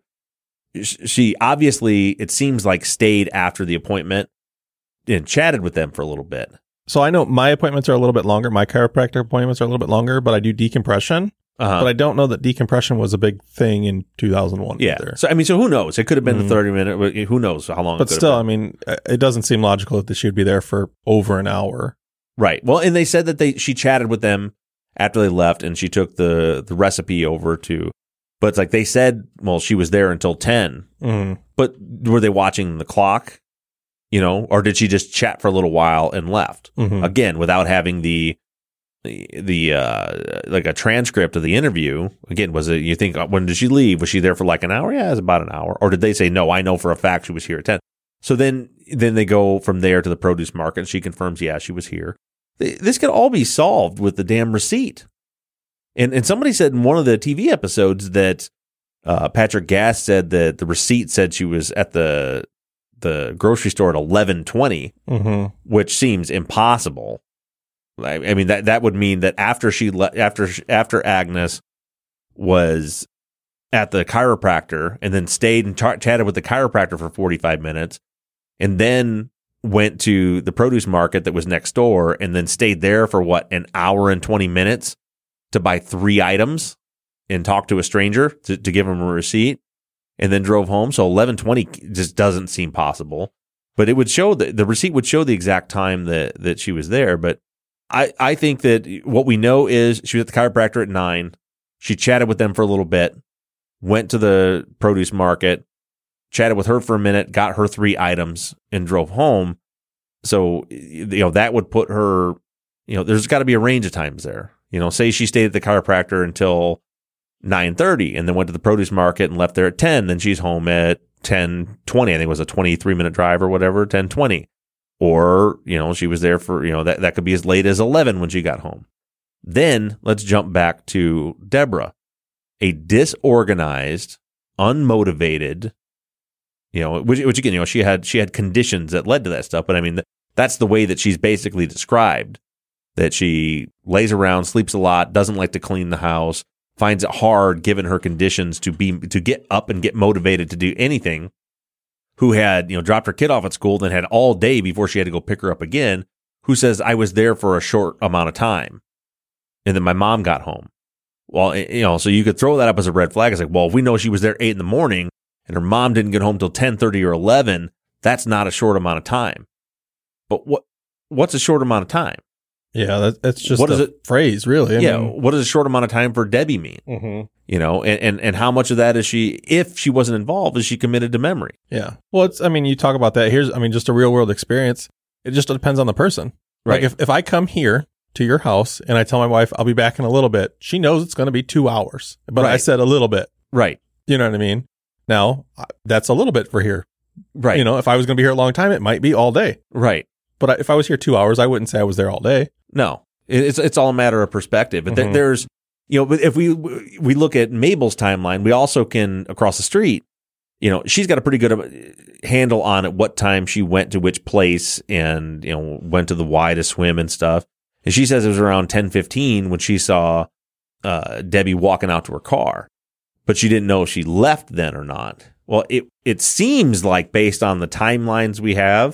[SPEAKER 1] she obviously, it seems like, stayed after the appointment and chatted with them for a little bit.
[SPEAKER 3] So I know my appointments are a little bit longer. My chiropractor appointments are a little bit longer, but I do decompression.
[SPEAKER 1] Uh-huh.
[SPEAKER 3] But I don't know that decompression was a big thing in two thousand one.
[SPEAKER 1] Yeah.
[SPEAKER 3] Either.
[SPEAKER 1] So, I mean, so who knows? It could have been
[SPEAKER 3] Mm-hmm.
[SPEAKER 1] the thirty minute. Who knows how long
[SPEAKER 3] But
[SPEAKER 1] it could
[SPEAKER 3] still, I
[SPEAKER 1] have been.
[SPEAKER 3] mean, it doesn't seem logical that she would be there for over an hour.
[SPEAKER 1] Right. Well, and they said that they she chatted with them after they left, and she took the, the recipe over to, but it's like they said, well, she was there until ten.
[SPEAKER 3] Mm-hmm.
[SPEAKER 1] But were they watching the clock? You know, or did she just chat for a little while and left?
[SPEAKER 3] Mm-hmm.
[SPEAKER 1] Again, without having the the, the uh, like a transcript of the interview. Again, was it, you think, when did she leave? Was she there for like an hour? Yeah, it was about an hour. Or did they say, no, I know for a fact she was here at ten? So then, then they go from there to the produce market, and she confirms, yeah, she was here. This could all be solved with the damn receipt. And and somebody said in one of the T V episodes that uh, Patrick Gass said that the receipt said she was at the the grocery store at eleven twenty,
[SPEAKER 3] Mm-hmm.
[SPEAKER 1] which seems impossible. I, I mean, that, that would mean that after she le- after after Agnes was at the chiropractor and then stayed and ch- chatted with the chiropractor for forty-five minutes, and then went to the produce market that was next door and then stayed there for what, an hour and twenty minutes to buy three items and talk to a stranger to, to give him a receipt, and then drove home. So eleven twenty just doesn't seem possible, but it would show that the receipt would show the exact time that, that she was there. But I, I think that what we know is she was at the chiropractor at nine. She chatted with them for a little bit, went to the produce market, chatted with her for a minute, got her three items, and drove home. So, you know, that would put her, you know, there's got to be a range of times there. You know, say she stayed at the chiropractor until nine thirty and then went to the produce market and left there at ten. Then she's home at ten twenty. I think it was a twenty-three minute drive or whatever, ten twenty. Or, you know, she was there for, you know, that, that could be as late as eleven when she got home. Then let's jump back to Deborah, a disorganized, unmotivated, you know, which, which again, you know, she had, she had conditions that led to that stuff. But I mean, that's the way that she's basically described, that she lays around, sleeps a lot, doesn't like to clean the house, finds it hard given her conditions to be, to get up and get motivated to do anything, who had, you know, dropped her kid off at school, then had all day before she had to go pick her up again, who says, I was there for a short amount of time. And then my mom got home. Well, you know, so you could throw that up as a red flag. It's like, well, if we know she was there eight in the morning and her mom didn't get home till ten thirty or eleven, that's not a short amount of time. But what, what's a short amount of time?
[SPEAKER 3] Yeah, that, that's just
[SPEAKER 1] What
[SPEAKER 3] a
[SPEAKER 1] is it-
[SPEAKER 3] phrase, really. I
[SPEAKER 1] yeah.
[SPEAKER 3] mean,
[SPEAKER 1] What does a short amount of time for Debbie mean?
[SPEAKER 3] mm-hmm.
[SPEAKER 1] You know, and, and, and how much of that is she, if she wasn't involved, is she committed to memory?
[SPEAKER 3] Yeah. Well, it's, I mean, you talk about that. Here's, I mean, just a real world experience. It just depends on the person.
[SPEAKER 1] Right.
[SPEAKER 3] Like if, if I come here to your house and I tell my wife I'll be back in a little bit, she knows it's going to be two hours, but I
[SPEAKER 1] Right.
[SPEAKER 3] said a little bit.
[SPEAKER 1] Right.
[SPEAKER 3] You know what I mean? Now, I- that's a little bit for here.
[SPEAKER 1] Right.
[SPEAKER 3] You know, if I was going to be here a long time, it might be all day.
[SPEAKER 1] Right.
[SPEAKER 3] But I, if I was here two hours, I wouldn't say I was there all day.
[SPEAKER 1] No, it's it's all a matter of perspective. But
[SPEAKER 3] Mhm.
[SPEAKER 1] there's, you know, but if we we look at Mabel's timeline, we also can across the street. You know, she's got a pretty good handle on at what time she went to which place, and you know, went to the Y to swim and stuff. And she says it was around ten fifteen when she saw uh, Debbie walking out to her car, but she didn't know if she left then or not. Well, it it seems like based on the timelines we have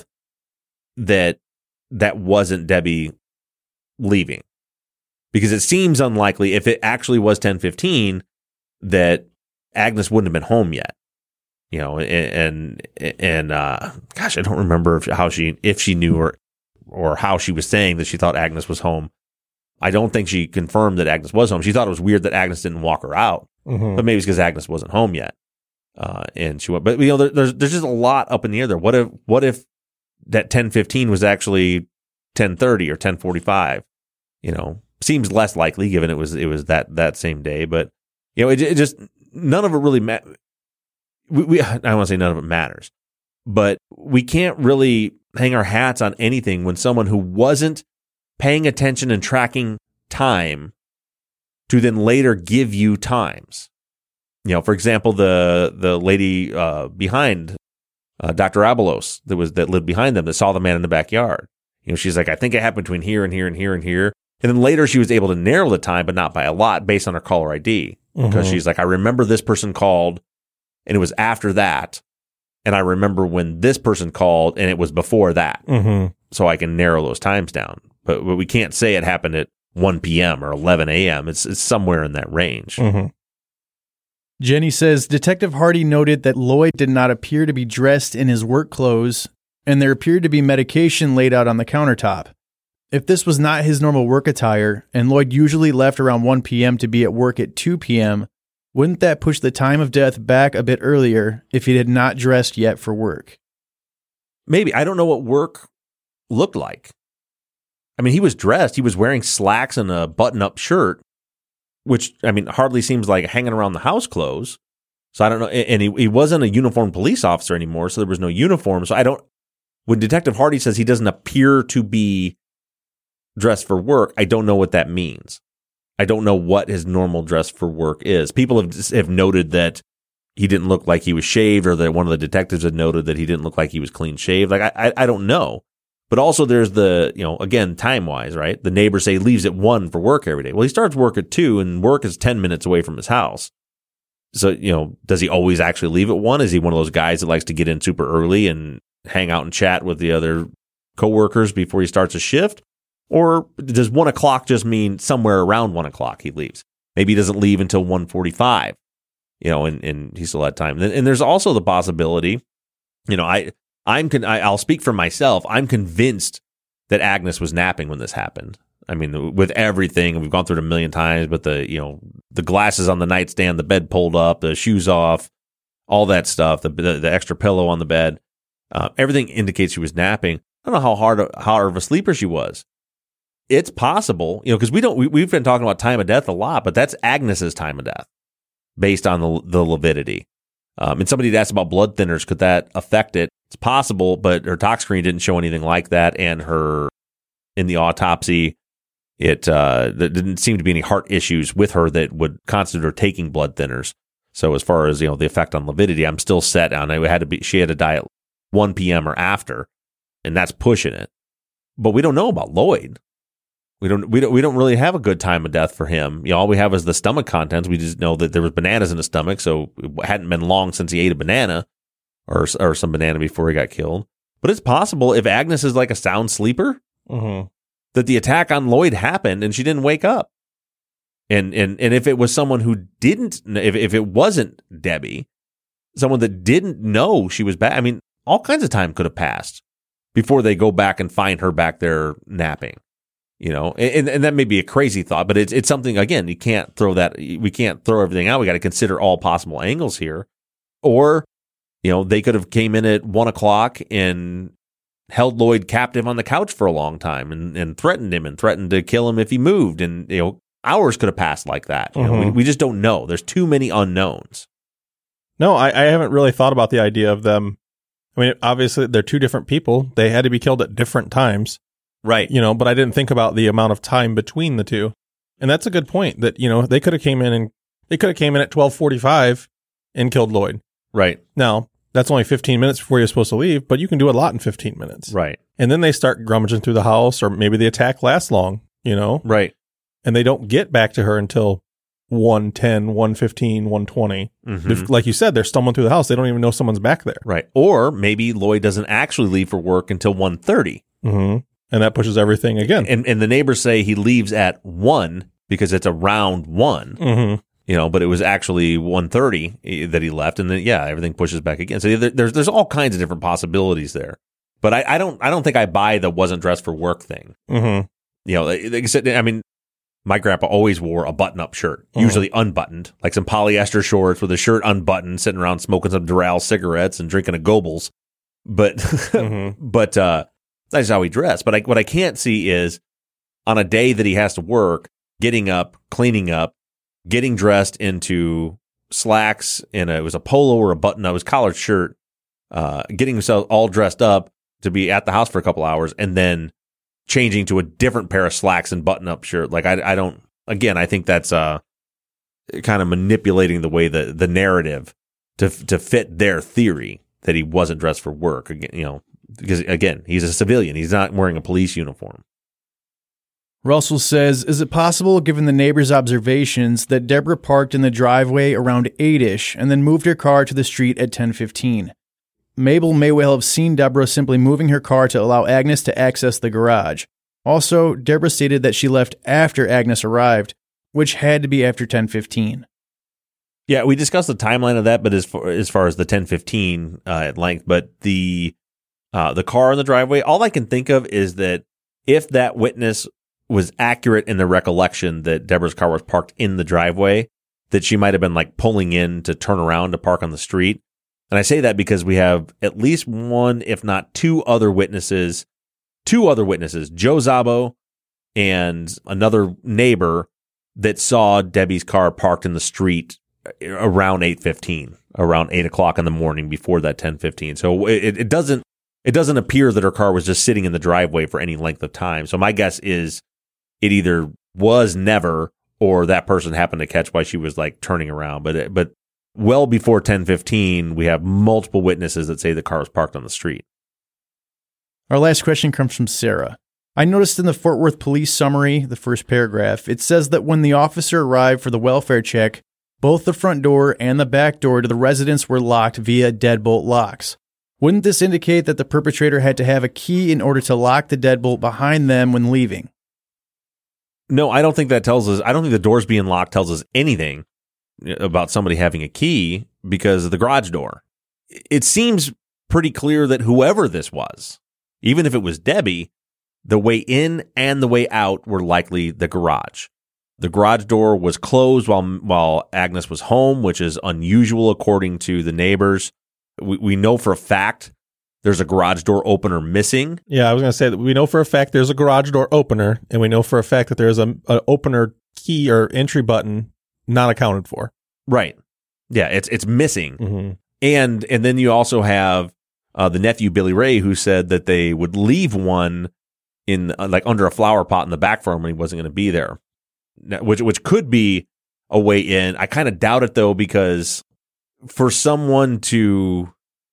[SPEAKER 1] that that wasn't Debbie leaving, because it seems unlikely if it actually was ten fifteen that Agnes wouldn't have been home yet. You know, and and, and uh, gosh, I don't remember if, how she if she knew or or how she was saying that she thought Agnes was home. I don't think she confirmed that Agnes was home. She thought it was weird that Agnes didn't walk her out,
[SPEAKER 3] Mm-hmm.
[SPEAKER 1] but maybe it's because Agnes wasn't home yet. Uh, and she went, but you know, there, there's there's just a lot up in the air there. What if what if that ten fifteen was actually ten thirty or ten forty-five? You know, seems less likely given it was it was that that same day. But you know, it, it just none of it really ma- we, we I don't want to say none of it matters, but we can't really hang our hats on anything when someone who wasn't paying attention and tracking time to then later give you times. You know, for example, the the lady uh, behind uh, Doctor Abelos that was that lived behind them that saw the man in the backyard. You know, she's like, I think it happened between here and here and here and here. And then later she was able to narrow the time, but not by a lot based on her caller I D. Because
[SPEAKER 3] Mhm.
[SPEAKER 1] she's like, I remember this person called and it was after that. And I remember when this person called and it was before that.
[SPEAKER 3] Mm-hmm.
[SPEAKER 1] So I can narrow those times down. But, but we can't say it happened at one p.m. or eleven a.m. It's, it's somewhere in that range.
[SPEAKER 3] Mm-hmm.
[SPEAKER 4] Jenny says Detective Hardy noted that Lloyd did not appear to be dressed in his work clothes, and there appeared to be medication laid out on the countertop. If this was not his normal work attire, and Lloyd usually left around one p.m. to be at work at two p.m., wouldn't that push the time of death back a bit earlier if he had not dressed yet for work?
[SPEAKER 1] Maybe. I don't know what work looked like. I mean, he was dressed. He was wearing slacks and a button-up shirt, which, I mean, hardly seems like hanging around the house clothes. So I don't know. And he, he wasn't a uniformed police officer anymore, so there was no uniform. So I don't, when Detective Hardy says he doesn't appear to be dressed for work, I don't know what that means. I don't know what his normal dress for work is. People have have noted that he didn't look like he was shaved, or that one of the detectives had noted that he didn't look like he was clean shaved. Like, I, I, I don't know. But also there's the, you know, again, time-wise, right? The neighbors say he leaves at one for work every day. Well, he starts work at two, and work is ten minutes away from his house. So, you know, does he always actually leave at one? Is he one of those guys that likes to get in super early and hang out and chat with the other coworkers before he starts a shift? Or does one o'clock just mean somewhere around one o'clock he leaves? Maybe he doesn't leave until one forty-five, you know, and, and he still had time. And, and there's also the possibility, you know, I... I'm con- I, I'll speak for myself. I'm convinced that Agnes was napping when this happened. I mean, with everything, we've gone through it a million times, but the, you know, the glasses on the nightstand, the bed pulled up, the shoes off, all that stuff, the the, the extra pillow on the bed, uh, everything indicates she was napping. I don't know how hard, how hard of a sleeper she was. It's possible, you know, because we don't, we, we've been talking about time of death a lot, but that's Agnes's time of death based on the the lividity. Um, and somebody had asked about blood thinners. Could that affect it? It's possible, but her tox screen didn't show anything like that. And her, in the autopsy, it uh, there didn't seem to be any heart issues with her that would constitute her taking blood thinners. So as far as, you know, the effect on lividity, I'm still set on it. Had to be, she had to die at one p.m. or after, and that's pushing it. But we don't know about Lloyd. We don't, we don't, we don't really have a good time of death for him. You know, all we have is the stomach contents. We just know that there was bananas in his stomach, so it hadn't been long since he ate a banana or or some banana before he got killed. But it's possible if Agnes is like a sound sleeper,
[SPEAKER 3] Mm-hmm.
[SPEAKER 1] that the attack on Lloyd happened and she didn't wake up. And and and if it was someone who didn't, if if it wasn't Debbie, someone that didn't know she was back, I mean, all kinds of time could have passed before they go back and find her back there napping. You know, and, and that may be a crazy thought, but it's it's something, again, you can't throw that, we can't throw everything out. We got to consider all possible angles here. Or, you know, they could have came in at one o'clock and held Lloyd captive on the couch for a long time and, and threatened him and threatened to kill him if he moved. And, you know, hours could have passed like that. You know,
[SPEAKER 3] Mhm.
[SPEAKER 1] we, we just don't know. There's too many unknowns.
[SPEAKER 3] No, I, I haven't really thought about the idea of them. I mean, obviously, they're two different people. They had to be killed at different times.
[SPEAKER 1] Right.
[SPEAKER 3] You know, but I didn't think about the amount of time between the two. And that's a good point that, you know, they could have came in and they could have came in at twelve forty-five and killed Lloyd.
[SPEAKER 1] Right.
[SPEAKER 3] Now, that's only fifteen minutes before you're supposed to leave, but you can do a lot in fifteen minutes.
[SPEAKER 1] Right.
[SPEAKER 3] And then they start rummaging through the house, or maybe the attack lasts long, you know?
[SPEAKER 1] Right.
[SPEAKER 3] And they don't get back to her until one ten, one fifteen, one twenty.
[SPEAKER 1] Mhm.
[SPEAKER 3] If, like you said, they're stumbling through the house. They don't even know someone's back there.
[SPEAKER 1] Right. Or maybe Lloyd doesn't actually leave for work until one thirty.
[SPEAKER 3] Mm-hmm. And that pushes everything again.
[SPEAKER 1] And and the neighbors say he leaves at one because it's around one.
[SPEAKER 3] Mm-hmm.
[SPEAKER 1] You know, but it was actually one thirty that he left, and then yeah, everything pushes back again. So there, there's there's all kinds of different possibilities there. But I, I don't I don't think I buy the wasn't dressed for work thing.
[SPEAKER 3] Mm-hmm.
[SPEAKER 1] You know, like I said, I mean, my grandpa always wore a button-up shirt,
[SPEAKER 3] Mm-hmm.
[SPEAKER 1] usually unbuttoned, like some polyester shorts with a shirt unbuttoned, sitting around smoking some Doral cigarettes and drinking a Goebbels. But
[SPEAKER 3] Mm-hmm.
[SPEAKER 1] but uh, that's how he dressed. But I, what I can't see is on a day that he has to work, getting up, cleaning up, getting dressed into slacks and a, it was a polo or a button-up, his collared shirt, uh, getting himself all dressed up to be at the house for a couple hours, and then changing to a different pair of slacks and button-up shirt. Like I, I don't. Again, I think that's uh, kind of manipulating the way the the narrative to to fit their theory. that he wasn't dressed for work. Again, you know, because again, he's a civilian. He's not wearing a police uniform.
[SPEAKER 4] Russell says, is it possible, given the neighbor's observations, that Deborah parked in the driveway around eight-ish and then moved her car to the street at ten fifteen? Mabel may well have seen Deborah simply moving her car to allow Agnes to access the garage. Also, Deborah stated that she left after Agnes arrived, which had to be after ten fifteen.
[SPEAKER 1] Yeah, we discussed the timeline of that, but as far as, far as the ten fifteen uh, at length, but the uh, the car in the driveway, all I can think of is that if that witness was accurate in the recollection that Deborah's car was parked in the driveway, that she might have been like pulling in to turn around to park on the street. And I say that because we have at least one, if not two other witnesses, two other witnesses, Joe Szabo and another neighbor that saw Debbie's car parked in the street around eight fifteen, around eight o'clock in the morning before that ten fifteen. So it, it doesn't, it doesn't appear that her car was just sitting in the driveway for any length of time. So my guess is it either was never, or that person happened to catch why she was like turning around. But, it, but well before ten fifteen, we have multiple witnesses that say the car was parked on the street.
[SPEAKER 4] Our last question comes from Sarah. I noticed in the Fort Worth police summary, the first paragraph, it says that when the officer arrived for the welfare check, both the front door and the back door to the residence were locked via deadbolt locks. Wouldn't this indicate that the perpetrator had to have a key in order to lock the deadbolt behind them when leaving?
[SPEAKER 1] No, I don't think that tells us, I don't think the doors being locked tells us anything about somebody having a key because of the garage door. It seems pretty clear that whoever this was, even if it was Debbie, the way in and the way out were likely the garage. The garage door was closed while while Agnes was home, which is unusual according to the neighbors. We, we know for a fact there's a garage door opener missing.
[SPEAKER 3] Yeah, I was going to say that we know for a fact there's a garage door opener, and we know for a fact that there's a, a opener key or entry button not accounted for.
[SPEAKER 1] Right. Yeah, it's it's missing.
[SPEAKER 3] Mm-hmm.
[SPEAKER 1] And and then you also have uh, the nephew, Billy Ray, who said that they would leave one in uh, like under a flower pot in the back for him when he wasn't going to be there, which which could be a way in. I kind of doubt it, though, because for someone to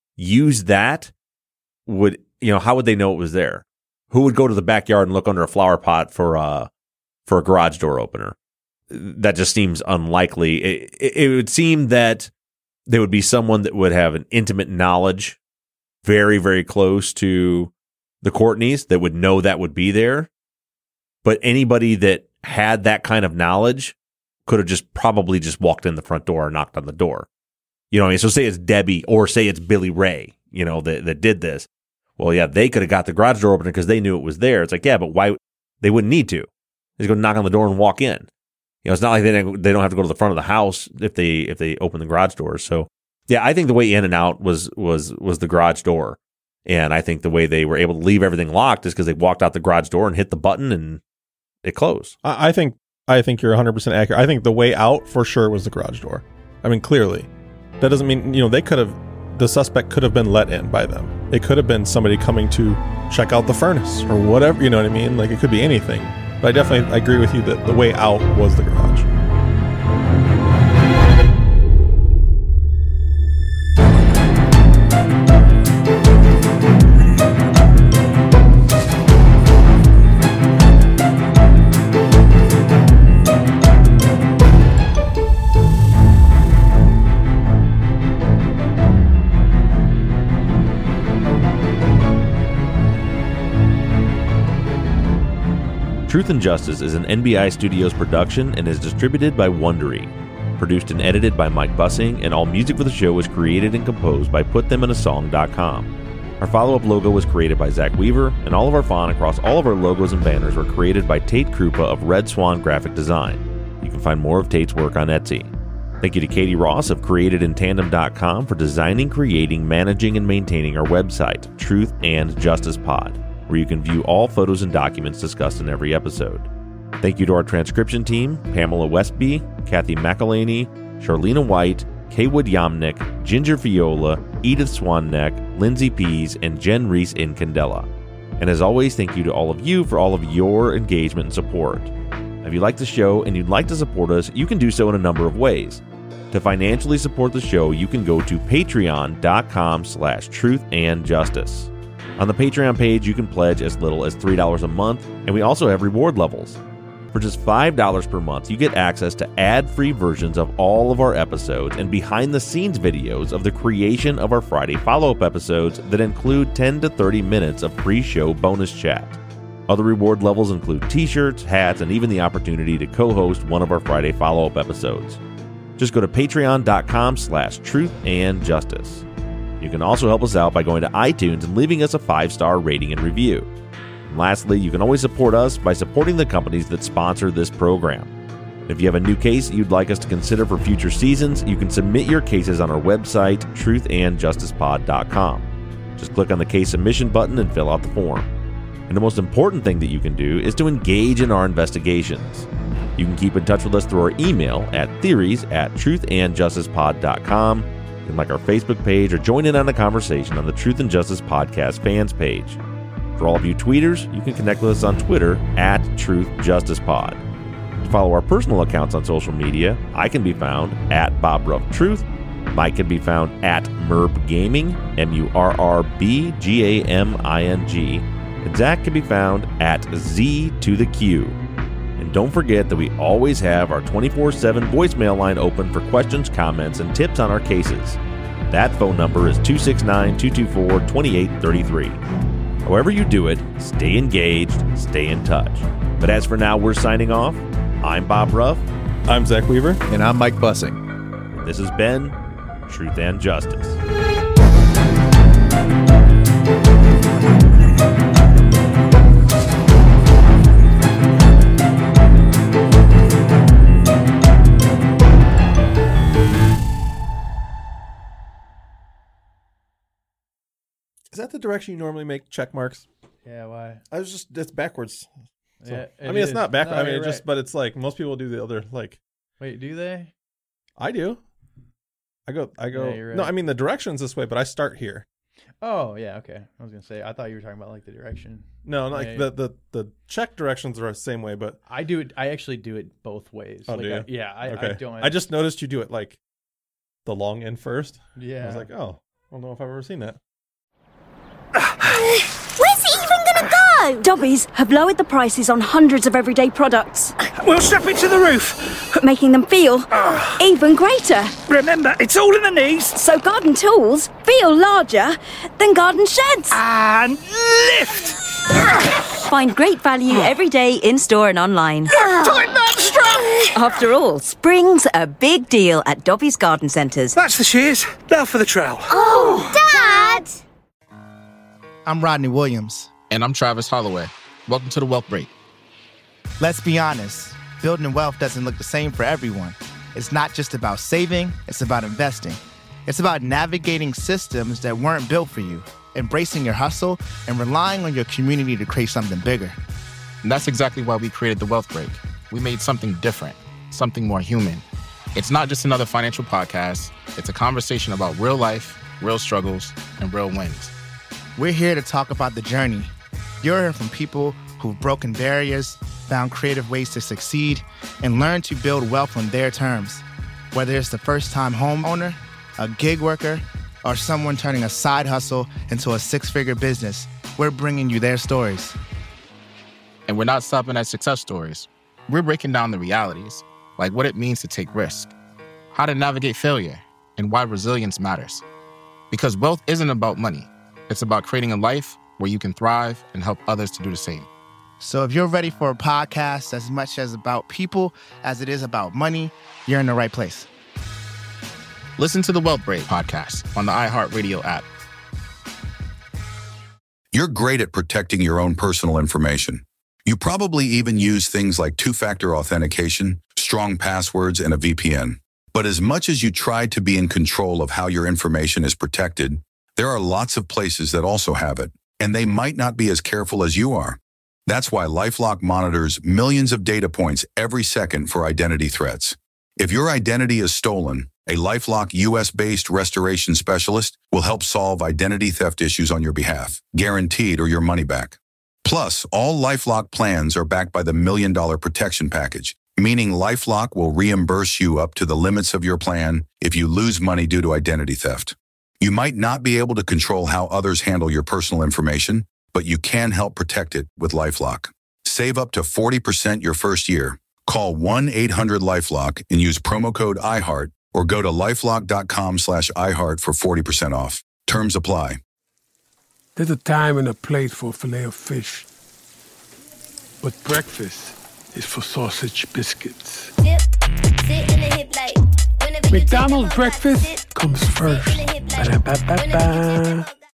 [SPEAKER 1] use that would, you know, how would they know it was there? Who would go to the backyard and look under a flower pot for uh for a garage door opener? That just seems unlikely. It, it, it would seem that there would be someone that would have an intimate knowledge, very, very close to the Courtneys, that would know that would be there. But anybody that had that kind of knowledge could have just probably just walked in the front door or knocked on the door. You know what I mean? So say it's Debbie or say it's Billy Ray, you know, that, that did this. Well, yeah, they could have got the garage door opener because they knew it was there. It's like, yeah, but why? They wouldn't need to. They just go knock on the door and walk in. You know, it's not like they don't, they don't have to go to the front of the house if they if they open the garage doors. So, yeah, I think the way in and out was was was the garage door, and I think the way they were able to leave everything locked is because they walked out the garage door and hit the button and it closed.
[SPEAKER 3] I, I think I think you're one hundred percent accurate. I think the way out for sure was the garage door. I mean, clearly, that doesn't mean, you know, they could have, the suspect could have been let in by them. It could have been somebody coming to check out the furnace or whatever. You know what I mean? Like, it could be anything. But I definitely agree with you that the way out was the garage.
[SPEAKER 1] Truth and Justice is an N B I Studios production and is distributed by Wondery. Produced and edited by Mike Bussing, and all music for the show was created and composed by put them in a song dot com. Our follow-up logo was created by Zach Weaver, and all of our font across all of our logos and banners were created by Tate Krupa of Red Swan Graphic Design. You can find more of Tate's work on Etsy. Thank you to Katie Ross of created in tandem dot com for designing, creating, managing, and maintaining our website, Truth and Justice Pod, where you can view all photos and documents discussed in every episode. Thank you to our transcription team, Pamela Westby, Kathy McElhaney, Charlena White, Kaywood Yamnick, Ginger Viola, Edith Swanneck, Lindsay Pease, and Jen Reese in Candela. And as always, thank you to all of you for all of your engagement and support. If you like the show and you'd like to support us, you can do so in a number of ways. To financially support the show, you can go to patreon.com slash truth and justice. On the Patreon page, you can pledge as little as three dollars a month, and we also have reward levels. For just five dollars per month, you get access to ad-free versions of all of our episodes and behind-the-scenes videos of the creation of our Friday follow-up episodes that include ten to thirty minutes of pre-show bonus chat. Other reward levels include t-shirts, hats, and even the opportunity to co-host one of our Friday follow-up episodes. Just go to patreon.com slash truth and justice. You can also help us out by going to iTunes and leaving us a five-star rating and review. And lastly, you can always support us by supporting the companies that sponsor this program. If you have a new case you'd like us to consider for future seasons, you can submit your cases on our website, truth and justice pod dot com. Just click on the case submission button and fill out the form. And the most important thing that you can do is to engage in our investigations. You can keep in touch with us through our email at theories at truth and justice pod dot com. You can like our Facebook page or join in on the conversation on the Truth and Justice Podcast fans page. For all of you tweeters, you can connect with us on Twitter at TruthJusticePod. To follow our personal accounts on social media, I can be found at BobRuffTruth. Mike can be found at Murb Gaming, M U R R B G A M I N G. And Zach can be found at Z to the Q. And don't forget that we always have our twenty-four seven voicemail line open for questions, comments, and tips on our cases. That phone number is two six nine, two two four, two eight three three. However you do it, stay engaged, stay in touch. But as for now, we're signing off. I'm Bob Ruff.
[SPEAKER 3] I'm Zach Weaver.
[SPEAKER 4] And I'm Mike Bussing.
[SPEAKER 1] This has been Truth and Justice.
[SPEAKER 3] Is that the direction you normally make check marks?
[SPEAKER 4] Yeah, why?
[SPEAKER 3] I was just, it's backwards. So,
[SPEAKER 4] Yeah,
[SPEAKER 3] I
[SPEAKER 4] it
[SPEAKER 3] mean, it's
[SPEAKER 4] is.
[SPEAKER 3] not backwards.
[SPEAKER 4] No,
[SPEAKER 3] I mean,
[SPEAKER 4] you're
[SPEAKER 3] it just,
[SPEAKER 4] right.
[SPEAKER 3] but it's like most people do the other, like,
[SPEAKER 4] Wait, do they?
[SPEAKER 3] I do. I go, I go,
[SPEAKER 4] Yeah, you're right.
[SPEAKER 3] no, I mean, the direction's this way, but I start here.
[SPEAKER 4] Oh, yeah, okay. I was going to say, I thought you were talking about like the direction.
[SPEAKER 3] No, like
[SPEAKER 4] Yeah,
[SPEAKER 3] the, the, the check directions are the same way, but.
[SPEAKER 4] I do it, I actually do it both ways.
[SPEAKER 3] Oh,
[SPEAKER 4] like
[SPEAKER 3] do you?
[SPEAKER 4] I, yeah, I,
[SPEAKER 3] okay.
[SPEAKER 4] I don't.
[SPEAKER 3] I just noticed you do it like the long end first.
[SPEAKER 4] Yeah.
[SPEAKER 3] I was like, oh, I don't know if I've ever seen that.
[SPEAKER 10] Where's he even gonna go? Dobbies have lowered the prices on hundreds of everyday products,
[SPEAKER 6] We'll strap it to the roof.
[SPEAKER 10] making them feel even greater.
[SPEAKER 6] Remember, it's all in the knees.
[SPEAKER 10] So garden tools feel larger than garden sheds.
[SPEAKER 6] And lift.
[SPEAKER 10] Find great value every day in-store and online.
[SPEAKER 6] Tighten that strap.
[SPEAKER 10] After all, spring's a big deal at Dobbies Garden Centres.
[SPEAKER 6] That's the shears. Now for the trowel.
[SPEAKER 10] Oh, Dad!
[SPEAKER 8] I'm Rodney Williams.
[SPEAKER 9] And I'm Travis Holloway. Welcome to the Wealth Break.
[SPEAKER 8] Let's be honest, building wealth doesn't look the same for everyone. It's not just about saving, it's about investing. It's about navigating systems that weren't built for you, embracing your hustle, and relying on your community to create something bigger.
[SPEAKER 9] And that's exactly why we created the Wealth Break. We made something different, something more human. It's not just another financial podcast. It's a conversation about real life, real struggles, and real wins.
[SPEAKER 8] We're here to talk about the journey. You're hearing from people who've broken barriers, found creative ways to succeed, and learned to build wealth on their terms. Whether it's the first-time homeowner, a gig worker, or someone turning a side hustle into a six-figure business, we're bringing you their stories.
[SPEAKER 9] And we're not stopping at success stories. We're breaking down the realities, like what it means to take risk, how to navigate failure, and why resilience matters. Because wealth isn't about money. It's about creating a life where you can thrive and help others to do the same.
[SPEAKER 8] So if you're ready for a podcast as much as about people as it is about money, you're in the right place.
[SPEAKER 9] Listen to the Wealth Break podcast on the iHeartRadio app.
[SPEAKER 11] You're great at protecting your own personal information. You probably even use things like two-factor authentication, strong passwords, and a V P N. But as much as you try to be in control of how your information is protected, there are lots of places that also have it, and they might not be as careful as you are. That's why LifeLock monitors millions of data points every second for identity threats. If your identity is stolen, a LifeLock U S-based restoration specialist will help solve identity theft issues on your behalf, guaranteed or your money back. Plus, all LifeLock plans are backed by the Million Dollar Protection Package, meaning LifeLock will reimburse you up to the limits of your plan if you lose money due to identity theft. You might not be able to control how others handle your personal information, but you can help protect it with LifeLock. Save up to forty percent your first year. Call one eight hundred LifeLock and use promo code iHeart or go to lifelock.com slash iHeart for forty percent off. Terms apply.
[SPEAKER 2] There's a time and a place for filet of fish, but breakfast is for sausage biscuits. Dip, sit in the hip like, McDonald's breakfast comes first. Ba-da-ba-ba-ba.